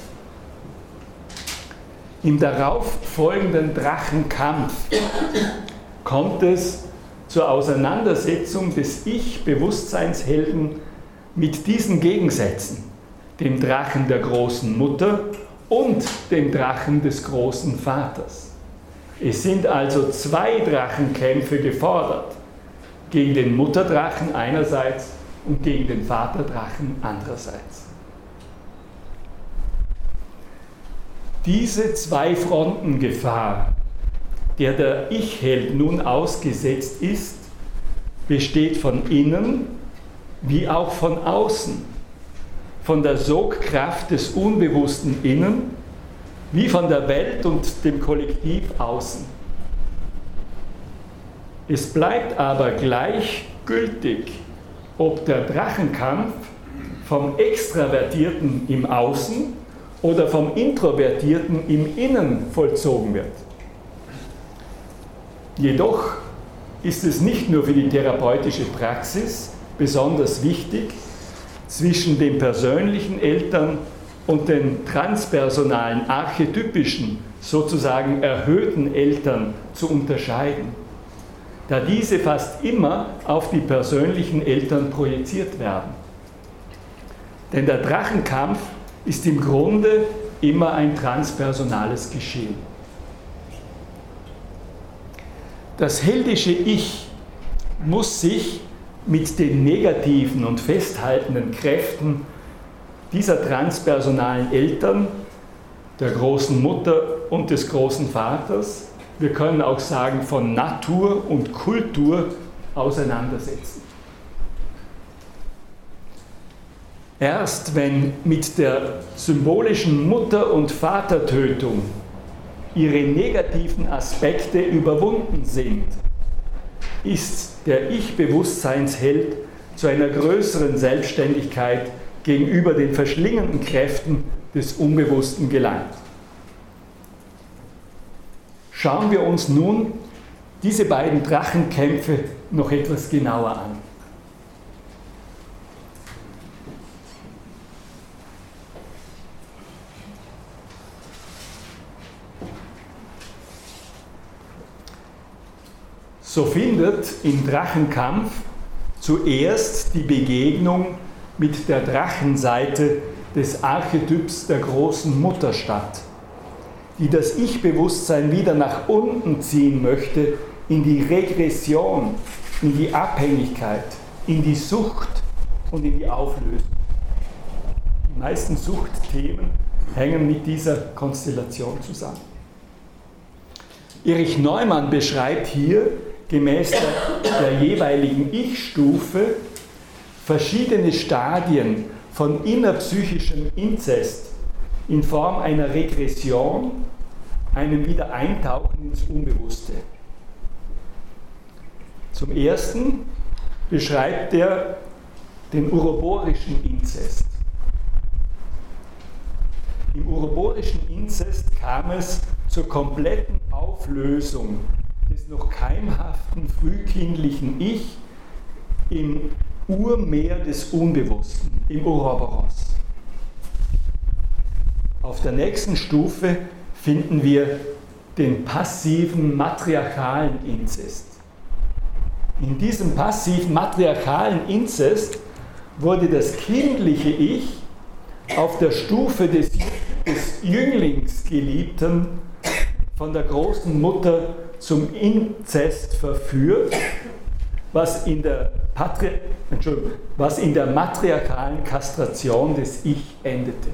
Im darauf folgenden Drachenkampf kommt es zur Auseinandersetzung des Ich-Bewusstseinshelden mit diesen Gegensätzen, dem Drachen der großen Mutter und dem Drachen des großen Vaters. Es sind also zwei Drachenkämpfe gefordert, gegen den Mutterdrachen einerseits und gegen den Vaterdrachen andererseits. Diese Zwei-Fronten-Gefahr, der Ich-Held nun ausgesetzt ist, besteht von innen wie auch von außen, von der Sogkraft des unbewussten Innen wie von der Welt und dem Kollektiv außen. Es bleibt aber gleichgültig, ob der Drachenkampf vom Extravertierten im Außen oder vom Introvertierten im Innen vollzogen wird. Jedoch ist es nicht nur für die therapeutische Praxis besonders wichtig, zwischen den persönlichen Eltern und den transpersonalen, archetypischen, sozusagen erhöhten Eltern zu unterscheiden, da diese fast immer auf die persönlichen Eltern projiziert werden. Denn der Drachenkampf ist im Grunde immer ein transpersonales Geschehen. Das heldische Ich muss sich mit den negativen und festhaltenden Kräften dieser transpersonalen Eltern, der großen Mutter und des großen Vaters, wir können auch sagen von Natur und Kultur, auseinandersetzen. Erst wenn mit der symbolischen Mutter- und Vatertötung ihre negativen Aspekte überwunden sind, ist der Ich-Bewusstseinsheld zu einer größeren Selbstständigkeit gegenüber den verschlingenden Kräften des Unbewussten gelangt. Schauen wir uns nun diese beiden Drachenkämpfe noch etwas genauer an. So findet im Drachenkampf zuerst die Begegnung mit der Drachenseite des Archetyps der großen Mutter statt, die das Ich-Bewusstsein wieder nach unten ziehen möchte in die Regression, in die Abhängigkeit, in die Sucht und in die Auflösung. Die meisten Suchtthemen hängen mit dieser Konstellation zusammen. Erich Neumann beschreibt hier gemäß der jeweiligen Ich-Stufe verschiedene Stadien von innerpsychischem Inzest in Form einer Regression, einem Wiedereintauchen ins Unbewusste. Zum Ersten beschreibt er den uroborischen Inzest. Im uroborischen Inzest kam es zur kompletten Auflösung des noch keimhaften frühkindlichen Ich im Urmeer des Unbewussten, im Ouroboros. Auf der nächsten Stufe finden wir den passiven matriarchalen Inzest. In diesem passiven matriarchalen Inzest wurde das kindliche Ich auf der Stufe des Jünglingsgeliebten von der großen Mutter zum Inzest verführt, was in der matriarchalen Kastration des Ich endete.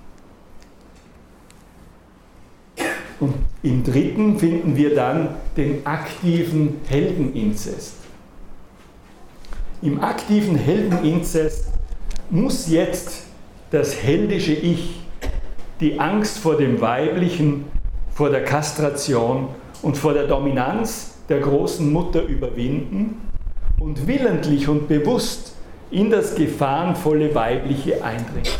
Und im dritten finden wir dann den aktiven Heldeninzest. Im aktiven Heldeninzest muss jetzt das heldische Ich die Angst vor dem Weiblichen, vor der Kastration und vor der Dominanz der großen Mutter überwinden und willentlich und bewusst in das gefahrenvolle Weibliche eindringen.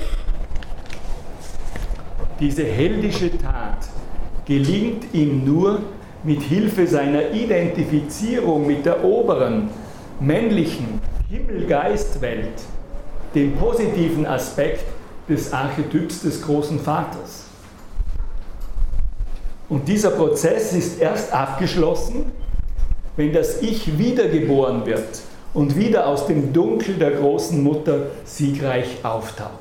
Diese heldische Tat gelingt ihm nur mit Hilfe seiner Identifizierung mit der oberen, männlichen Himmel-Geist-Welt, dem positiven Aspekt des Archetyps des großen Vaters. Und dieser Prozess ist erst abgeschlossen, wenn das Ich wiedergeboren wird und wieder aus dem Dunkel der großen Mutter siegreich auftaucht.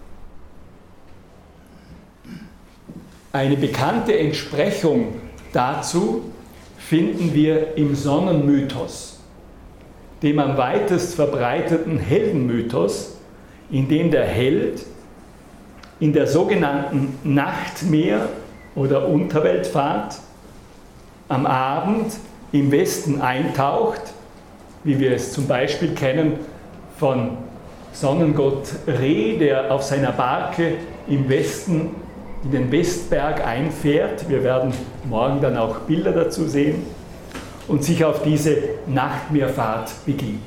Eine bekannte Entsprechung dazu finden wir im Sonnenmythos, dem am weitest verbreiteten Heldenmythos, in dem der Held in der sogenannten Nachtmeer- oder Unterweltfahrt am Abend im Westen eintaucht, wie wir es zum Beispiel kennen von Sonnengott Re, der auf seiner Barke im Westen in den Westberg einfährt. Wir werden morgen dann auch Bilder dazu sehen und sich auf diese Nachtmeerfahrt begibt.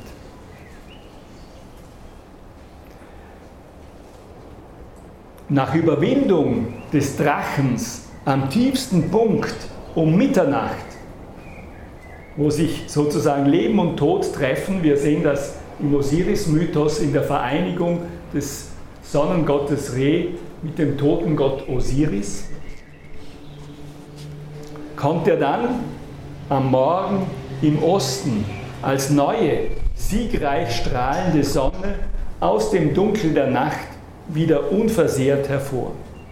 Nach Überwindung des Drachens am tiefsten Punkt um Mitternacht, wo sich sozusagen Leben und Tod treffen, wir sehen das im Osiris-Mythos in der Vereinigung des Sonnengottes Re mit dem Totengott Osiris, kommt er dann am Morgen im Osten als neue, siegreich strahlende Sonne aus dem Dunkel der Nacht wieder unversehrt hervor.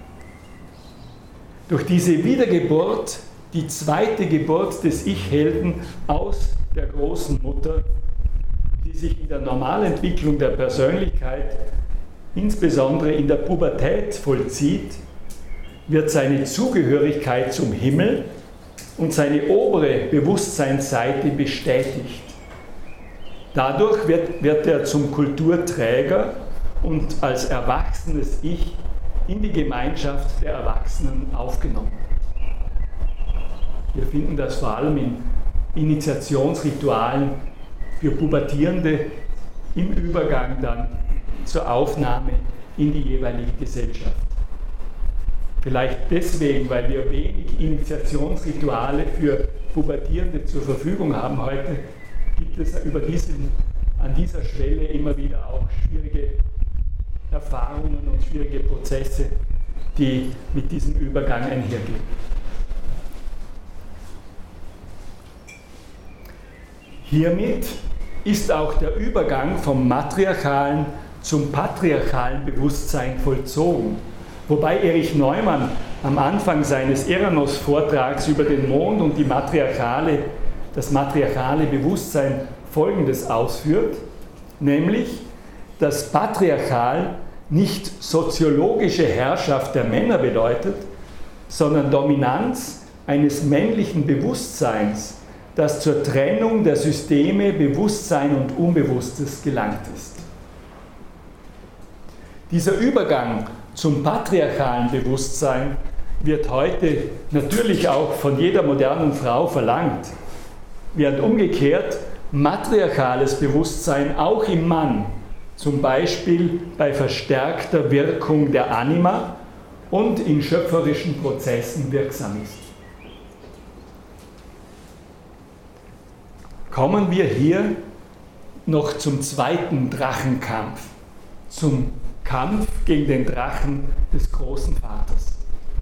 Durch diese Wiedergeburt, die zweite Geburt des Ich-Helden aus der großen Mutter, die sich in der Normalentwicklung der Persönlichkeit, insbesondere in der Pubertät, vollzieht, wird seine Zugehörigkeit zum Himmel und seine obere Bewusstseinsseite bestätigt. Dadurch wird er zum Kulturträger und als erwachsenes Ich in die Gemeinschaft der Erwachsenen aufgenommen. Wir finden das vor allem in Initiationsritualen für Pubertierende im Übergang dann zur Aufnahme in die jeweilige Gesellschaft. Vielleicht deswegen, weil wir wenig Initiationsrituale für Pubertierende zur Verfügung haben heute, gibt es an dieser Schwelle immer wieder auch schwierige Erfahrungen und schwierige Prozesse, die mit diesem Übergang einhergehen. Hiermit ist auch der Übergang vom matriarchalen zum patriarchalen Bewusstsein vollzogen, wobei Erich Neumann am Anfang seines Eranos-Vortrags über den Mond und das matriarchale Bewusstsein Folgendes ausführt, nämlich, dass patriarchal nicht soziologische Herrschaft der Männer bedeutet, sondern Dominanz eines männlichen Bewusstseins, das zur Trennung der Systeme Bewusstsein und Unbewusstes gelangt ist. Dieser Übergang zum patriarchalen Bewusstsein wird heute natürlich auch von jeder modernen Frau verlangt, während umgekehrt matriarchales Bewusstsein auch im Mann, zum Beispiel bei verstärkter Wirkung der Anima und in schöpferischen Prozessen wirksam ist. Kommen wir hier noch zum zweiten Drachenkampf, zum Kampf gegen den Drachen des großen Vaters.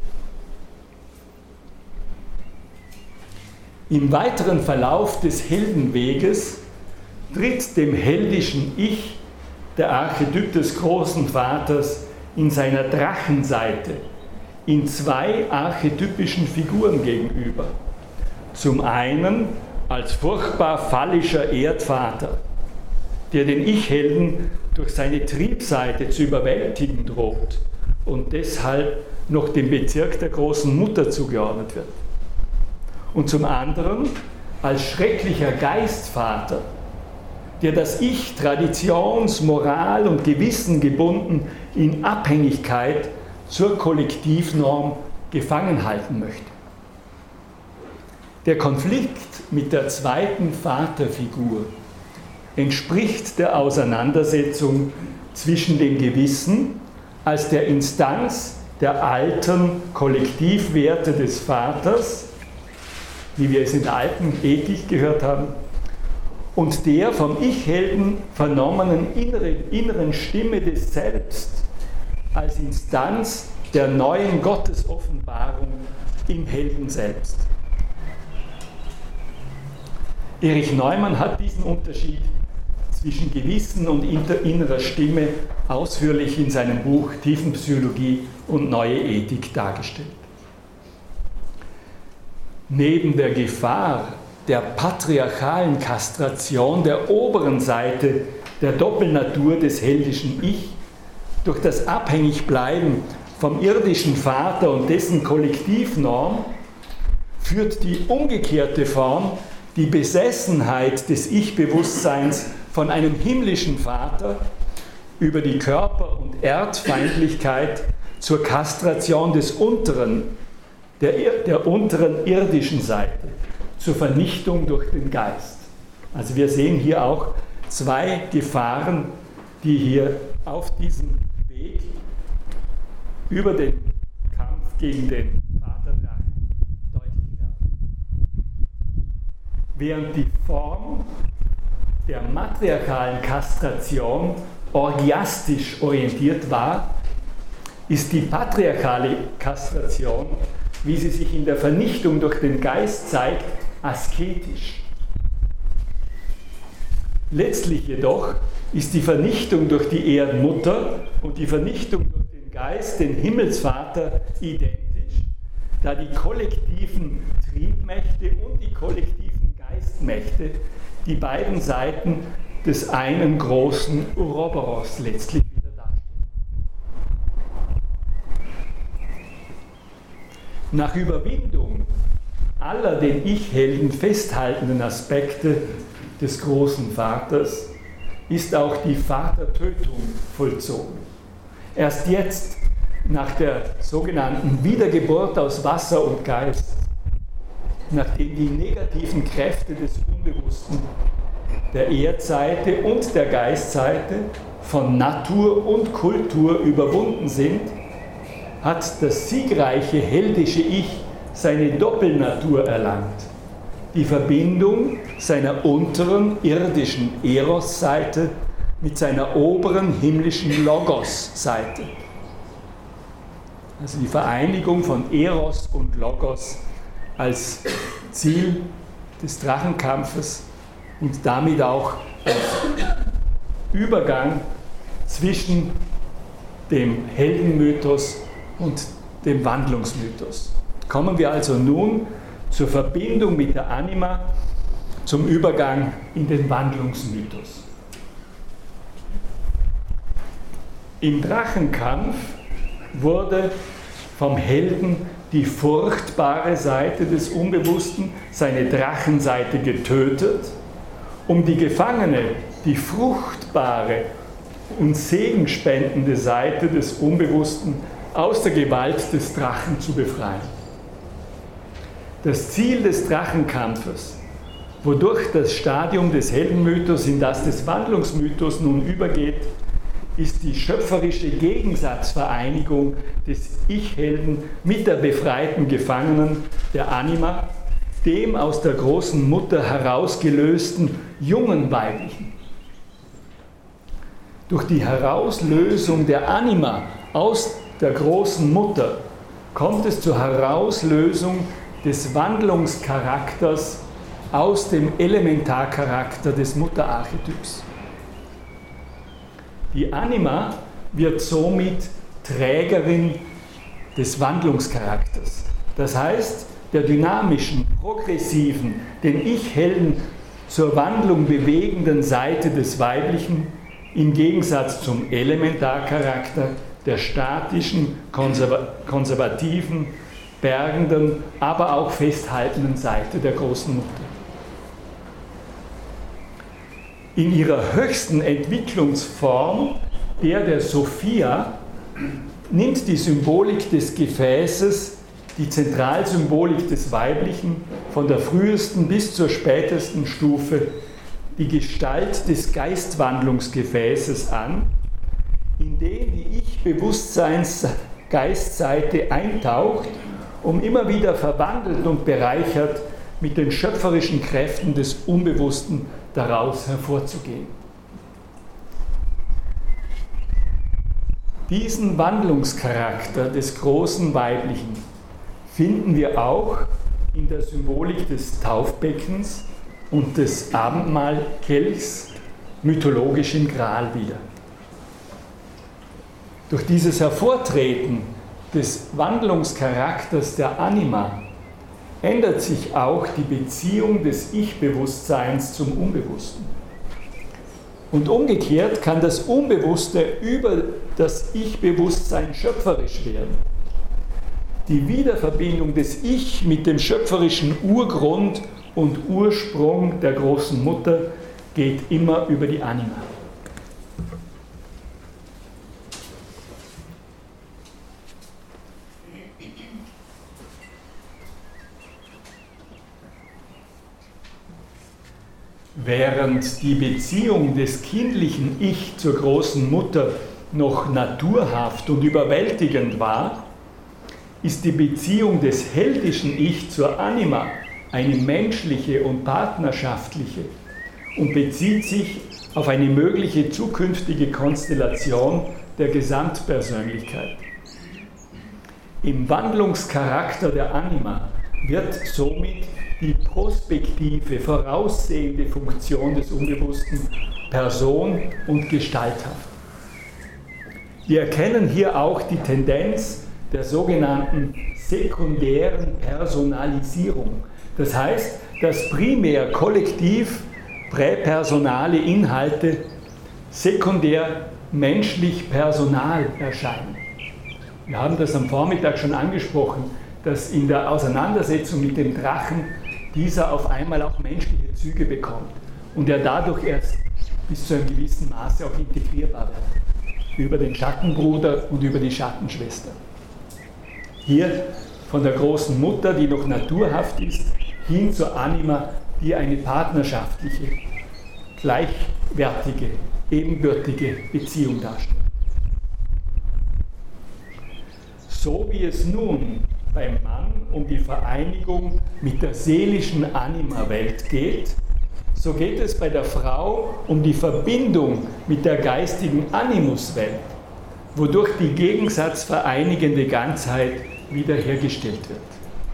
Im weiteren Verlauf des Heldenweges tritt dem heldischen Ich der Archetyp des großen Vaters in seiner Drachenseite in zwei archetypischen Figuren gegenüber. Zum einen als furchtbar phallischer Erdvater, der den Ich-Helden durch seine Triebseite zu überwältigen droht und deshalb noch dem Bezirk der großen Mutter zugeordnet wird. Und zum anderen als schrecklicher Geistvater, der das Ich traditions-, moral- und Gewissen gebunden in Abhängigkeit zur Kollektivnorm gefangen halten möchte. Der Konflikt mit der zweiten Vaterfigur entspricht der Auseinandersetzung zwischen dem Gewissen als der Instanz der alten Kollektivwerte des Vaters, wie wir es in der alten Ethik gehört haben, und der vom Ich-Helden vernommenen inneren Stimme des Selbst als Instanz der neuen Gottesoffenbarung im Helden selbst. Erich Neumann hat diesen Unterschied zwischen Gewissen und innerer Stimme ausführlich in seinem Buch Tiefenpsychologie und Neue Ethik dargestellt. Neben der Gefahr der patriarchalen Kastration der oberen Seite der Doppelnatur des heldischen Ich durch das Abhängigbleiben vom irdischen Vater und dessen Kollektivnorm führt die umgekehrte Form, die Besessenheit des Ich-Bewusstseins von einem himmlischen Vater über die Körper- und Erdfeindlichkeit zur Kastration des unteren, der unteren irdischen Seite, zur Vernichtung durch den Geist. Also wir sehen hier auch zwei Gefahren, die hier auf diesem Weg über den Kampf gegen den Vaterdrachen deutlich werden. Während die Form der matriarchalen Kastration orgiastisch orientiert war, ist die patriarchale Kastration, wie sie sich in der Vernichtung durch den Geist zeigt, asketisch. Letztlich jedoch ist die Vernichtung durch die Erdmutter und die Vernichtung durch den Geist, den Himmelsvater, identisch, da die kollektiven Triebmächte und die kollektiven Geistmächte die beiden Seiten des einen großen Ouroboros letztlich wieder darstellen. Nach Überwindung aller den Ich-Helden festhaltenden Aspekte des großen Vaters ist auch die Vatertötung vollzogen. Erst jetzt, nach der sogenannten Wiedergeburt aus Wasser und Geist, nachdem die negativen Kräfte des Unbewussten der Erdseite und der Geistseite von Natur und Kultur überwunden sind, hat das siegreiche heldische Ich seine Doppelnatur erlangt, die Verbindung seiner unteren irdischen Eros-Seite mit seiner oberen himmlischen Logos-Seite. Also die Vereinigung von Eros und Logos als Ziel des Drachenkampfes und damit auch als Übergang zwischen dem Heldenmythos und dem Wandlungsmythos. Kommen wir also nun zur Verbindung mit der Anima, zum Übergang in den Wandlungsmythos. Im Drachenkampf wurde vom Helden die furchtbare Seite des Unbewussten, seine Drachenseite getötet, um die Gefangene, die fruchtbare und segenspendende Seite des Unbewussten aus der Gewalt des Drachen zu befreien. Das Ziel des Drachenkampfes, wodurch das Stadium des Heldenmythos in das des Wandlungsmythos nun übergeht, ist die schöpferische Gegensatzvereinigung des Ich-Helden mit der befreiten Gefangenen, der Anima, dem aus der großen Mutter herausgelösten jungen Weiblichen. Durch die Herauslösung der Anima aus der großen Mutter kommt es zur Herauslösung des Wandlungscharakters aus dem Elementarcharakter des Mutterarchetyps. Die Anima wird somit Trägerin des Wandlungscharakters, das heißt der dynamischen, progressiven, den Ich-Helden zur Wandlung bewegenden Seite des Weiblichen im Gegensatz zum Elementarcharakter der statischen, konservativen, bergenden, aber auch festhaltenden Seite der großen Mutter. In ihrer höchsten Entwicklungsform, der Sophia, nimmt die Symbolik des Gefäßes, die Zentralsymbolik des Weiblichen, von der frühesten bis zur spätesten Stufe die Gestalt des Geistwandlungsgefäßes an, in den die Ich-Bewusstseins-Geistseite eintaucht, um immer wieder verwandelt und bereichert mit den schöpferischen Kräften des Unbewussten daraus hervorzugehen. Diesen Wandlungscharakter des großen Weiblichen finden wir auch in der Symbolik des Taufbeckens und des Abendmahlkelchs, mythologisch im Gral wieder. Durch dieses Hervortreten des Wandlungscharakters der Anima ändert sich auch die Beziehung des Ich-Bewusstseins zum Unbewussten. Und umgekehrt kann das Unbewusste über das Ich-Bewusstsein schöpferisch werden. Die Wiederverbindung des Ich mit dem schöpferischen Urgrund und Ursprung der großen Mutter geht immer über die Anima. Während die Beziehung des kindlichen Ich zur großen Mutter noch naturhaft und überwältigend war, ist die Beziehung des heldischen Ich zur Anima eine menschliche und partnerschaftliche und bezieht sich auf eine mögliche zukünftige Konstellation der Gesamtpersönlichkeit. Im Wandlungscharakter der Anima wird somit die prospektive, voraussehende Funktion des Unbewussten person- und gestalthaft. Wir erkennen hier auch die Tendenz der sogenannten sekundären Personalisierung. Das heißt, dass primär kollektiv präpersonale Inhalte sekundär menschlich personal erscheinen. Wir haben das am Vormittag schon angesprochen, dass in der Auseinandersetzung mit dem Drachen dieser auf einmal auch menschliche Züge bekommt und er dadurch erst bis zu einem gewissen Maße auch integrierbar wird, über den Schattenbruder und über die Schattenschwester. Hier von der großen Mutter, die noch naturhaft ist, hin zur Anima, die eine partnerschaftliche, gleichwertige, ebenbürtige Beziehung darstellt. So wie es nun beim Mann um die Vereinigung mit der seelischen Anima-Welt geht, so geht es bei der Frau um die Verbindung mit der geistigen Animus-Welt, wodurch die gegensatzvereinigende Ganzheit wiederhergestellt wird.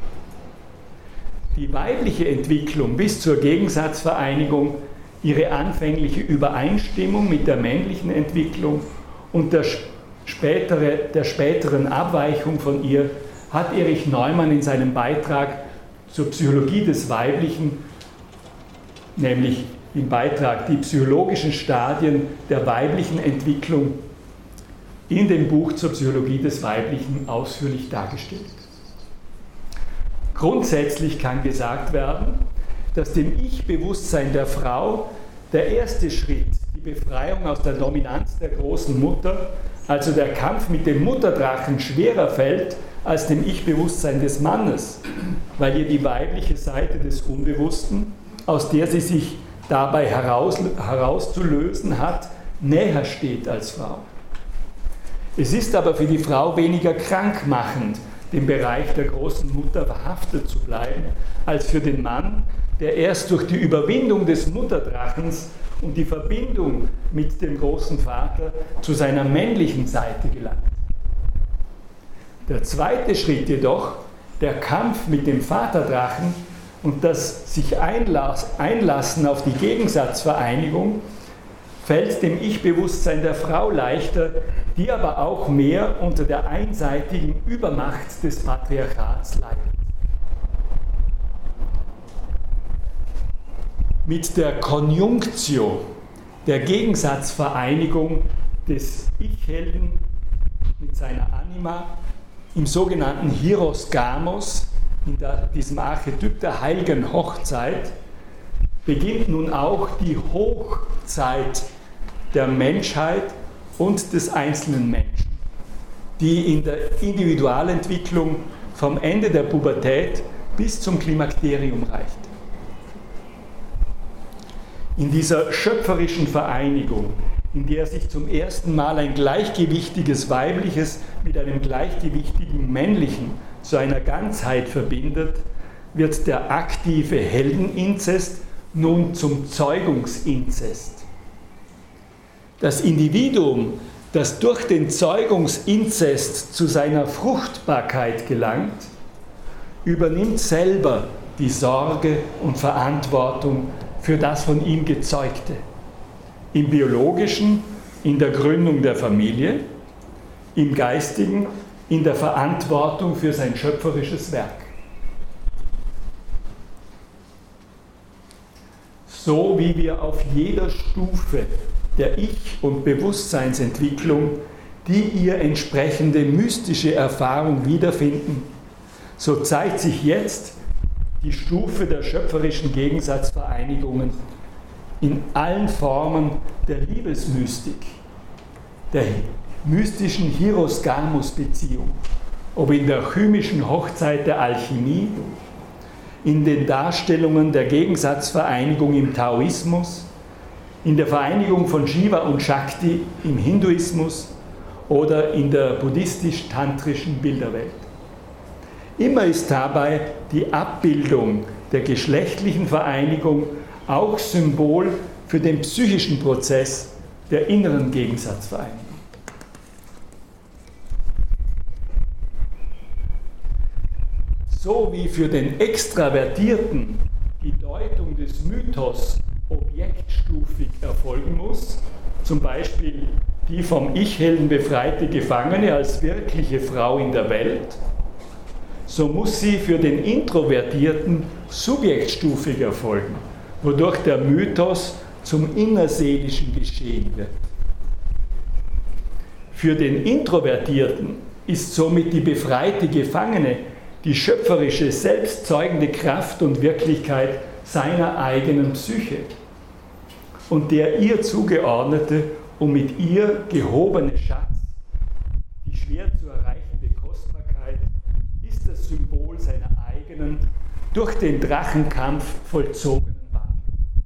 Die weibliche Entwicklung bis zur Gegensatzvereinigung, ihre anfängliche Übereinstimmung mit der männlichen Entwicklung und der späteren Abweichung von ihr hat Erich Neumann in seinem Beitrag zur Psychologie des Weiblichen, nämlich im Beitrag Die psychologischen Stadien der weiblichen Entwicklung, in dem Buch zur Psychologie des Weiblichen ausführlich dargestellt. Grundsätzlich kann gesagt werden, dass dem Ich-Bewusstsein der Frau der erste Schritt, die Befreiung aus der Dominanz der großen Mutter, also der Kampf mit dem Mutterdrachen, schwerer fällt als dem Ich-Bewusstsein des Mannes, weil ihr die weibliche Seite des Unbewussten, aus der sie sich dabei herauszulösen hat, näher steht als Frau. Es ist aber für die Frau weniger krankmachend, im Bereich der großen Mutter verhaftet zu bleiben, als für den Mann, der erst durch die Überwindung des Mutterdrachens und die Verbindung mit dem großen Vater zu seiner männlichen Seite gelangt. Der zweite Schritt jedoch, der Kampf mit dem Vaterdrachen und das sich einlassen auf die Gegensatzvereinigung, fällt dem Ich-Bewusstsein der Frau leichter, die aber auch mehr unter der einseitigen Übermacht des Patriarchats leidet. Mit der Conjunctio, der Gegensatzvereinigung des Ich-Helden mit seiner Anima im sogenannten Hieros Gamos, in diesem Archetyp der heiligen Hochzeit, beginnt nun auch die Hochzeit der Menschheit und des einzelnen Menschen, die in der Individualentwicklung vom Ende der Pubertät bis zum Klimakterium reicht. In dieser schöpferischen Vereinigung, in der sich zum ersten Mal ein gleichgewichtiges Weibliches mit einem gleichgewichtigen Männlichen zu einer Ganzheit verbindet, wird der aktive Heldeninzest nun zum Zeugungsinzest. Das Individuum, das durch den Zeugungsinzest zu seiner Fruchtbarkeit gelangt, übernimmt selber die Sorge und Verantwortung für das von ihm Gezeugte. Im Biologischen, in der Gründung der Familie, im Geistigen, in der Verantwortung für sein schöpferisches Werk. So wie wir auf jeder Stufe der Ich- und Bewusstseinsentwicklung die ihr entsprechende mystische Erfahrung wiederfinden, so zeigt sich jetzt die Stufe der schöpferischen Gegensatzvereinigungen in allen Formen der Liebesmystik, der mystischen Hieros-Gamos-Beziehung, ob in der chymischen Hochzeit der Alchemie, in den Darstellungen der Gegensatzvereinigung im Taoismus, in der Vereinigung von Shiva und Shakti im Hinduismus oder in der buddhistisch-tantrischen Bilderwelt. Immer ist dabei die Abbildung der geschlechtlichen Vereinigung auch Symbol für den psychischen Prozess der inneren Gegensatzvereinigung. So wie für den Extravertierten die Deutung des Mythos objektstufig erfolgen muss, zum Beispiel die vom Ich-Helden befreite Gefangene als wirkliche Frau in der Welt, so muss sie für den Introvertierten subjektstufig erfolgen, wodurch der Mythos zum innerseelischen Geschehen wird. Für den Introvertierten ist somit die befreite Gefangene die schöpferische, selbstzeugende Kraft und Wirklichkeit seiner eigenen Psyche. Und der ihr zugeordnete und mit ihr gehobene Schatz, die schwer zu erreichende Kostbarkeit, ist das Symbol seiner eigenen, durch den Drachenkampf vollzogenen Wandlung.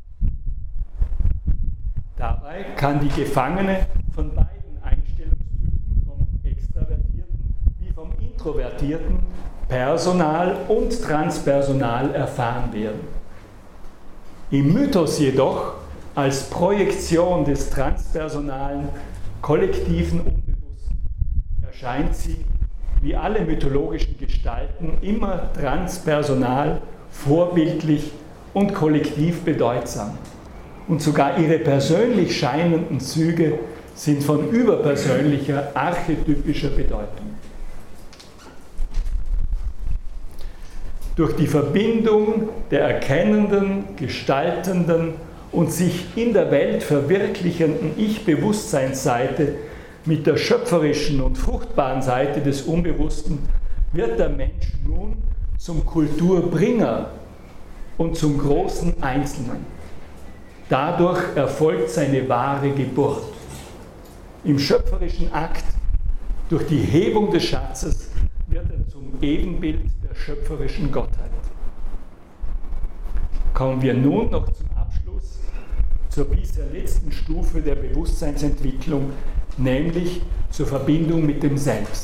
Dabei kann die Gefangene von beiden Einstellungstypen, vom Extravertierten wie vom Introvertierten, personal und transpersonal erfahren werden. Im Mythos jedoch als Projektion des transpersonalen, kollektiven Unbewussten erscheint sie, wie alle mythologischen Gestalten, immer transpersonal, vorbildlich und kollektiv bedeutsam. Und sogar ihre persönlich scheinenden Züge sind von überpersönlicher, archetypischer Bedeutung. Durch die Verbindung der erkennenden, gestaltenden und sich in der Welt verwirklichenden Ich-Bewusstseinsseite mit der schöpferischen und fruchtbaren Seite des Unbewussten wird der Mensch nun zum Kulturbringer und zum großen Einzelnen. Dadurch erfolgt seine wahre Geburt. Im schöpferischen Akt, durch die Hebung des Schatzes, wird er zum Ebenbild der schöpferischen Gottheit. Kommen wir nun noch zum Abschluss zur bisher letzten Stufe der Bewusstseinsentwicklung, nämlich zur Verbindung mit dem Selbst.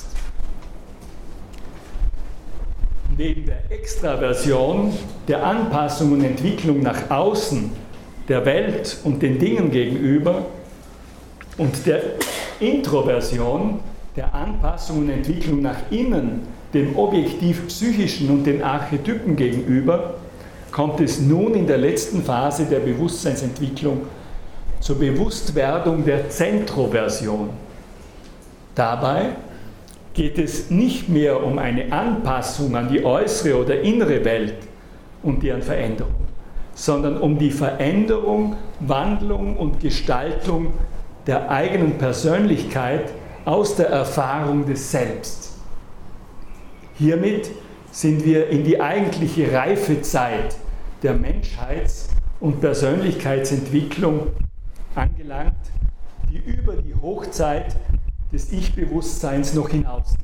Neben der Extraversion, der Anpassung und Entwicklung nach außen, der Welt und den Dingen gegenüber und der Introversion, der Anpassung und Entwicklung nach innen, dem objektiv-psychischen und den Archetypen gegenüber, kommt es nun in der letzten Phase der Bewusstseinsentwicklung zur Bewusstwerdung der Zentroversion. Dabei geht es nicht mehr um eine Anpassung an die äußere oder innere Welt und deren Veränderung, sondern um die Veränderung, Wandlung und Gestaltung der eigenen Persönlichkeit aus der Erfahrung des Selbst. Hiermit sind wir in die eigentliche Reifezeit der Menschheits- und Persönlichkeitsentwicklung angelangt, die über die Hochzeit des Ich-Bewusstseins noch hinausgeht.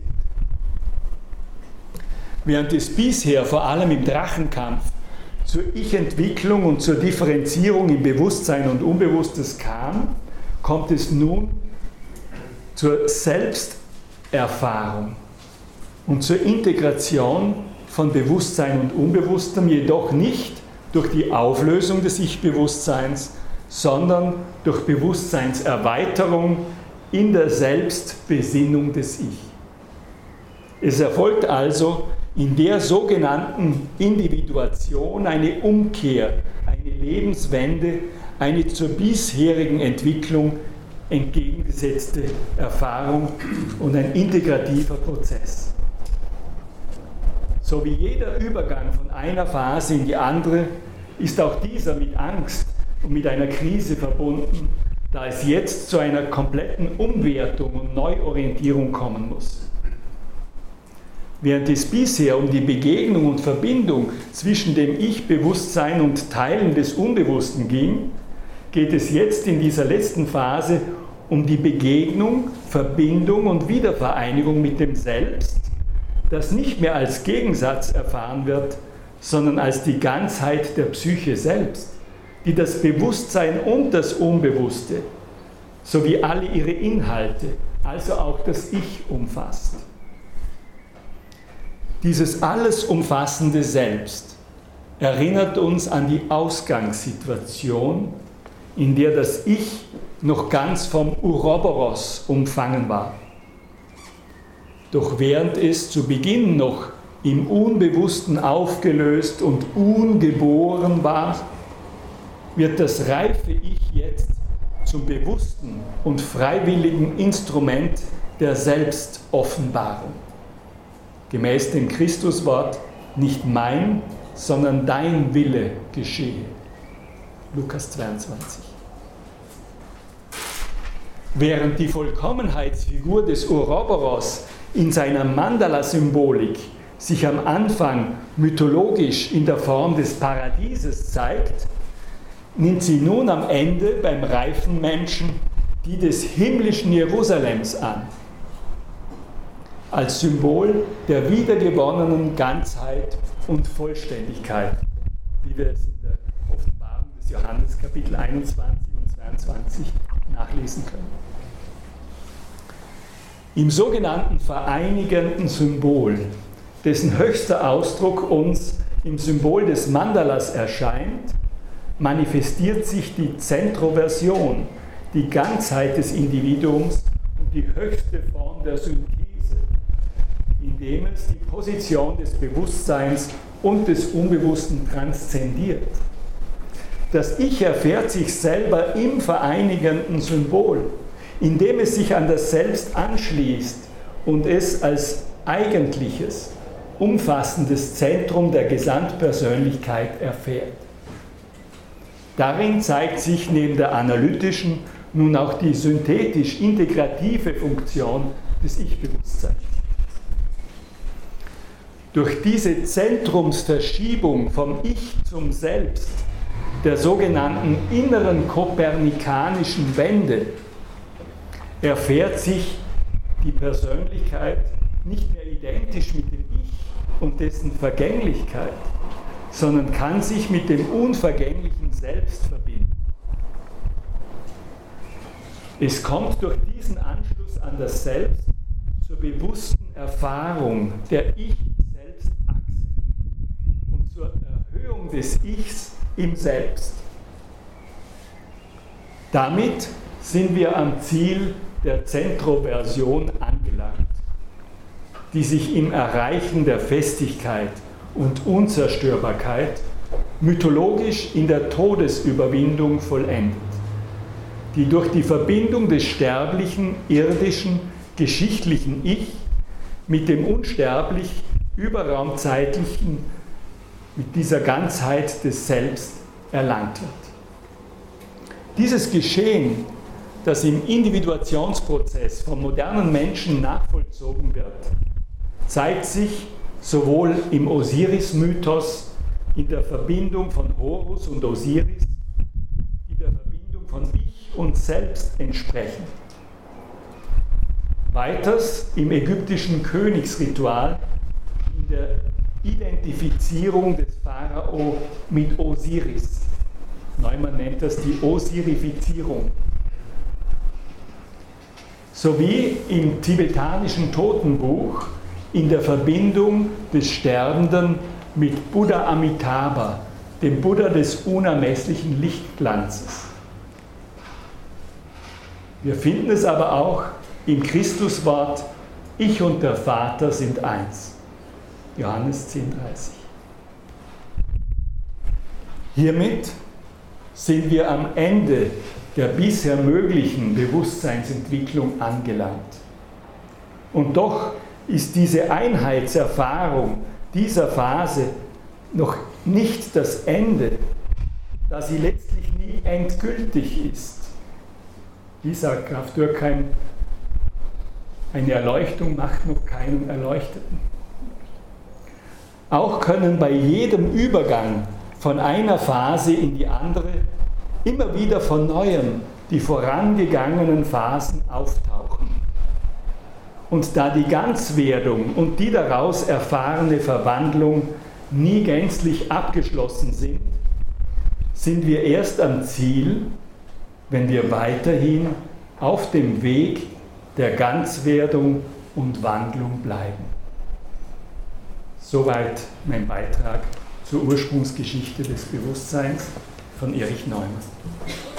Während es bisher vor allem im Drachenkampf zur Ich-Entwicklung und zur Differenzierung in Bewusstsein und Unbewusstes kam, kommt es nun zur Selbsterfahrung und zur Integration von Bewusstsein und Unbewusstem, jedoch nicht durch die Auflösung des Ich-Bewusstseins, sondern durch Bewusstseinserweiterung in der Selbstbesinnung des Ich. Es erfolgt also in der sogenannten Individuation eine Umkehr, eine Lebenswende, eine zur bisherigen Entwicklung entgegengesetzte Erfahrung und ein integrativer Prozess. So wie jeder Übergang von einer Phase in die andere, ist auch dieser mit Angst und mit einer Krise verbunden, da es jetzt zu einer kompletten Umwertung und Neuorientierung kommen muss. Während es bisher um die Begegnung und Verbindung zwischen dem Ich-Bewusstsein und Teilen des Unbewussten ging, geht es jetzt in dieser letzten Phase um die Begegnung, Verbindung und Wiedervereinigung mit dem Selbst, das nicht mehr als Gegensatz erfahren wird, sondern als die Ganzheit der Psyche selbst, die das Bewusstsein und das Unbewusste sowie alle ihre Inhalte, also auch das Ich, umfasst. Dieses alles umfassende Selbst erinnert uns an die Ausgangssituation, in der das Ich noch ganz vom Ouroboros umfangen war. Doch während es zu Beginn noch im Unbewussten aufgelöst und ungeboren war, wird das reife Ich jetzt zum bewussten und freiwilligen Instrument der Selbstoffenbarung. Gemäß dem Christuswort, nicht mein, sondern dein Wille geschehe. Lukas 22. Während die Vollkommenheitsfigur des Ouroboros in seiner Mandala-Symbolik sich am Anfang mythologisch in der Form des Paradieses zeigt, nimmt sie nun am Ende beim reifen Menschen die des himmlischen Jerusalems an, als Symbol der wiedergewonnenen Ganzheit und Vollständigkeit, wie wir es in der Offenbarung des Johannes Kapitel 21 und 22 nachlesen können. Im sogenannten vereinigenden Symbol, dessen höchster Ausdruck uns im Symbol des Mandalas erscheint, manifestiert sich die Zentroversion, die Ganzheit des Individuums und die höchste Form der Synthese, indem es die Position des Bewusstseins und des Unbewussten transzendiert. Das Ich erfährt sich selber im vereinigenden Symbol, indem es sich an das Selbst anschließt und es als eigentliches, umfassendes Zentrum der Gesamtpersönlichkeit erfährt. Darin zeigt sich neben der analytischen, nun auch die synthetisch-integrative Funktion des Ich-Bewusstseins. Durch diese Zentrumsverschiebung vom Ich zum Selbst, der sogenannten inneren kopernikanischen Wende, erfährt sich die Persönlichkeit nicht mehr identisch mit dem Ich und dessen Vergänglichkeit, sondern kann sich mit dem unvergänglichen Selbst verbinden. Es kommt durch diesen Anschluss an das Selbst zur bewussten Erfahrung der Ich-Selbst-Achse und zur Erhöhung des Ichs im Selbst. Damit sind wir am Ziel der Zentroversion angelangt, die sich im Erreichen der Festigkeit und Unzerstörbarkeit mythologisch in der Todesüberwindung vollendet, die durch die Verbindung des sterblichen, irdischen, geschichtlichen Ich mit dem unsterblich, überraumzeitlichen, mit dieser Ganzheit des Selbst erlangt wird. Dieses Geschehen, das im Individuationsprozess vom modernen Menschen nachvollzogen wird, zeigt sich sowohl im Osiris-Mythos, in der Verbindung von Horus und Osiris, die der Verbindung von Ich und Selbst entsprechen. Weiters im ägyptischen Königsritual, in der Identifizierung des Pharao mit Osiris. Neumann nennt das die Osirifizierung. Sowie im tibetanischen Totenbuch in der Verbindung des Sterbenden mit Buddha Amitabha, dem Buddha des unermesslichen Lichtglanzes. Wir finden es aber auch im Christuswort: Ich und der Vater sind eins. Johannes 10,30. Hiermit sind wir am Ende der bisher möglichen Bewusstseinsentwicklung angelangt. Und doch ist diese Einheitserfahrung dieser Phase noch nicht das Ende, da sie letztlich nie endgültig ist. Wie sagt Graf Dürkheim, eine Erleuchtung macht noch keinen Erleuchteten. Auch können bei jedem Übergang von einer Phase in die andere immer wieder von Neuem die vorangegangenen Phasen auftauchen. Und da die Ganzwerdung und die daraus erfahrene Verwandlung nie gänzlich abgeschlossen sind, sind wir erst am Ziel, wenn wir weiterhin auf dem Weg der Ganzwerdung und Wandlung bleiben. Soweit mein Beitrag zur Ursprungsgeschichte des Bewusstseins von Erich Neumann.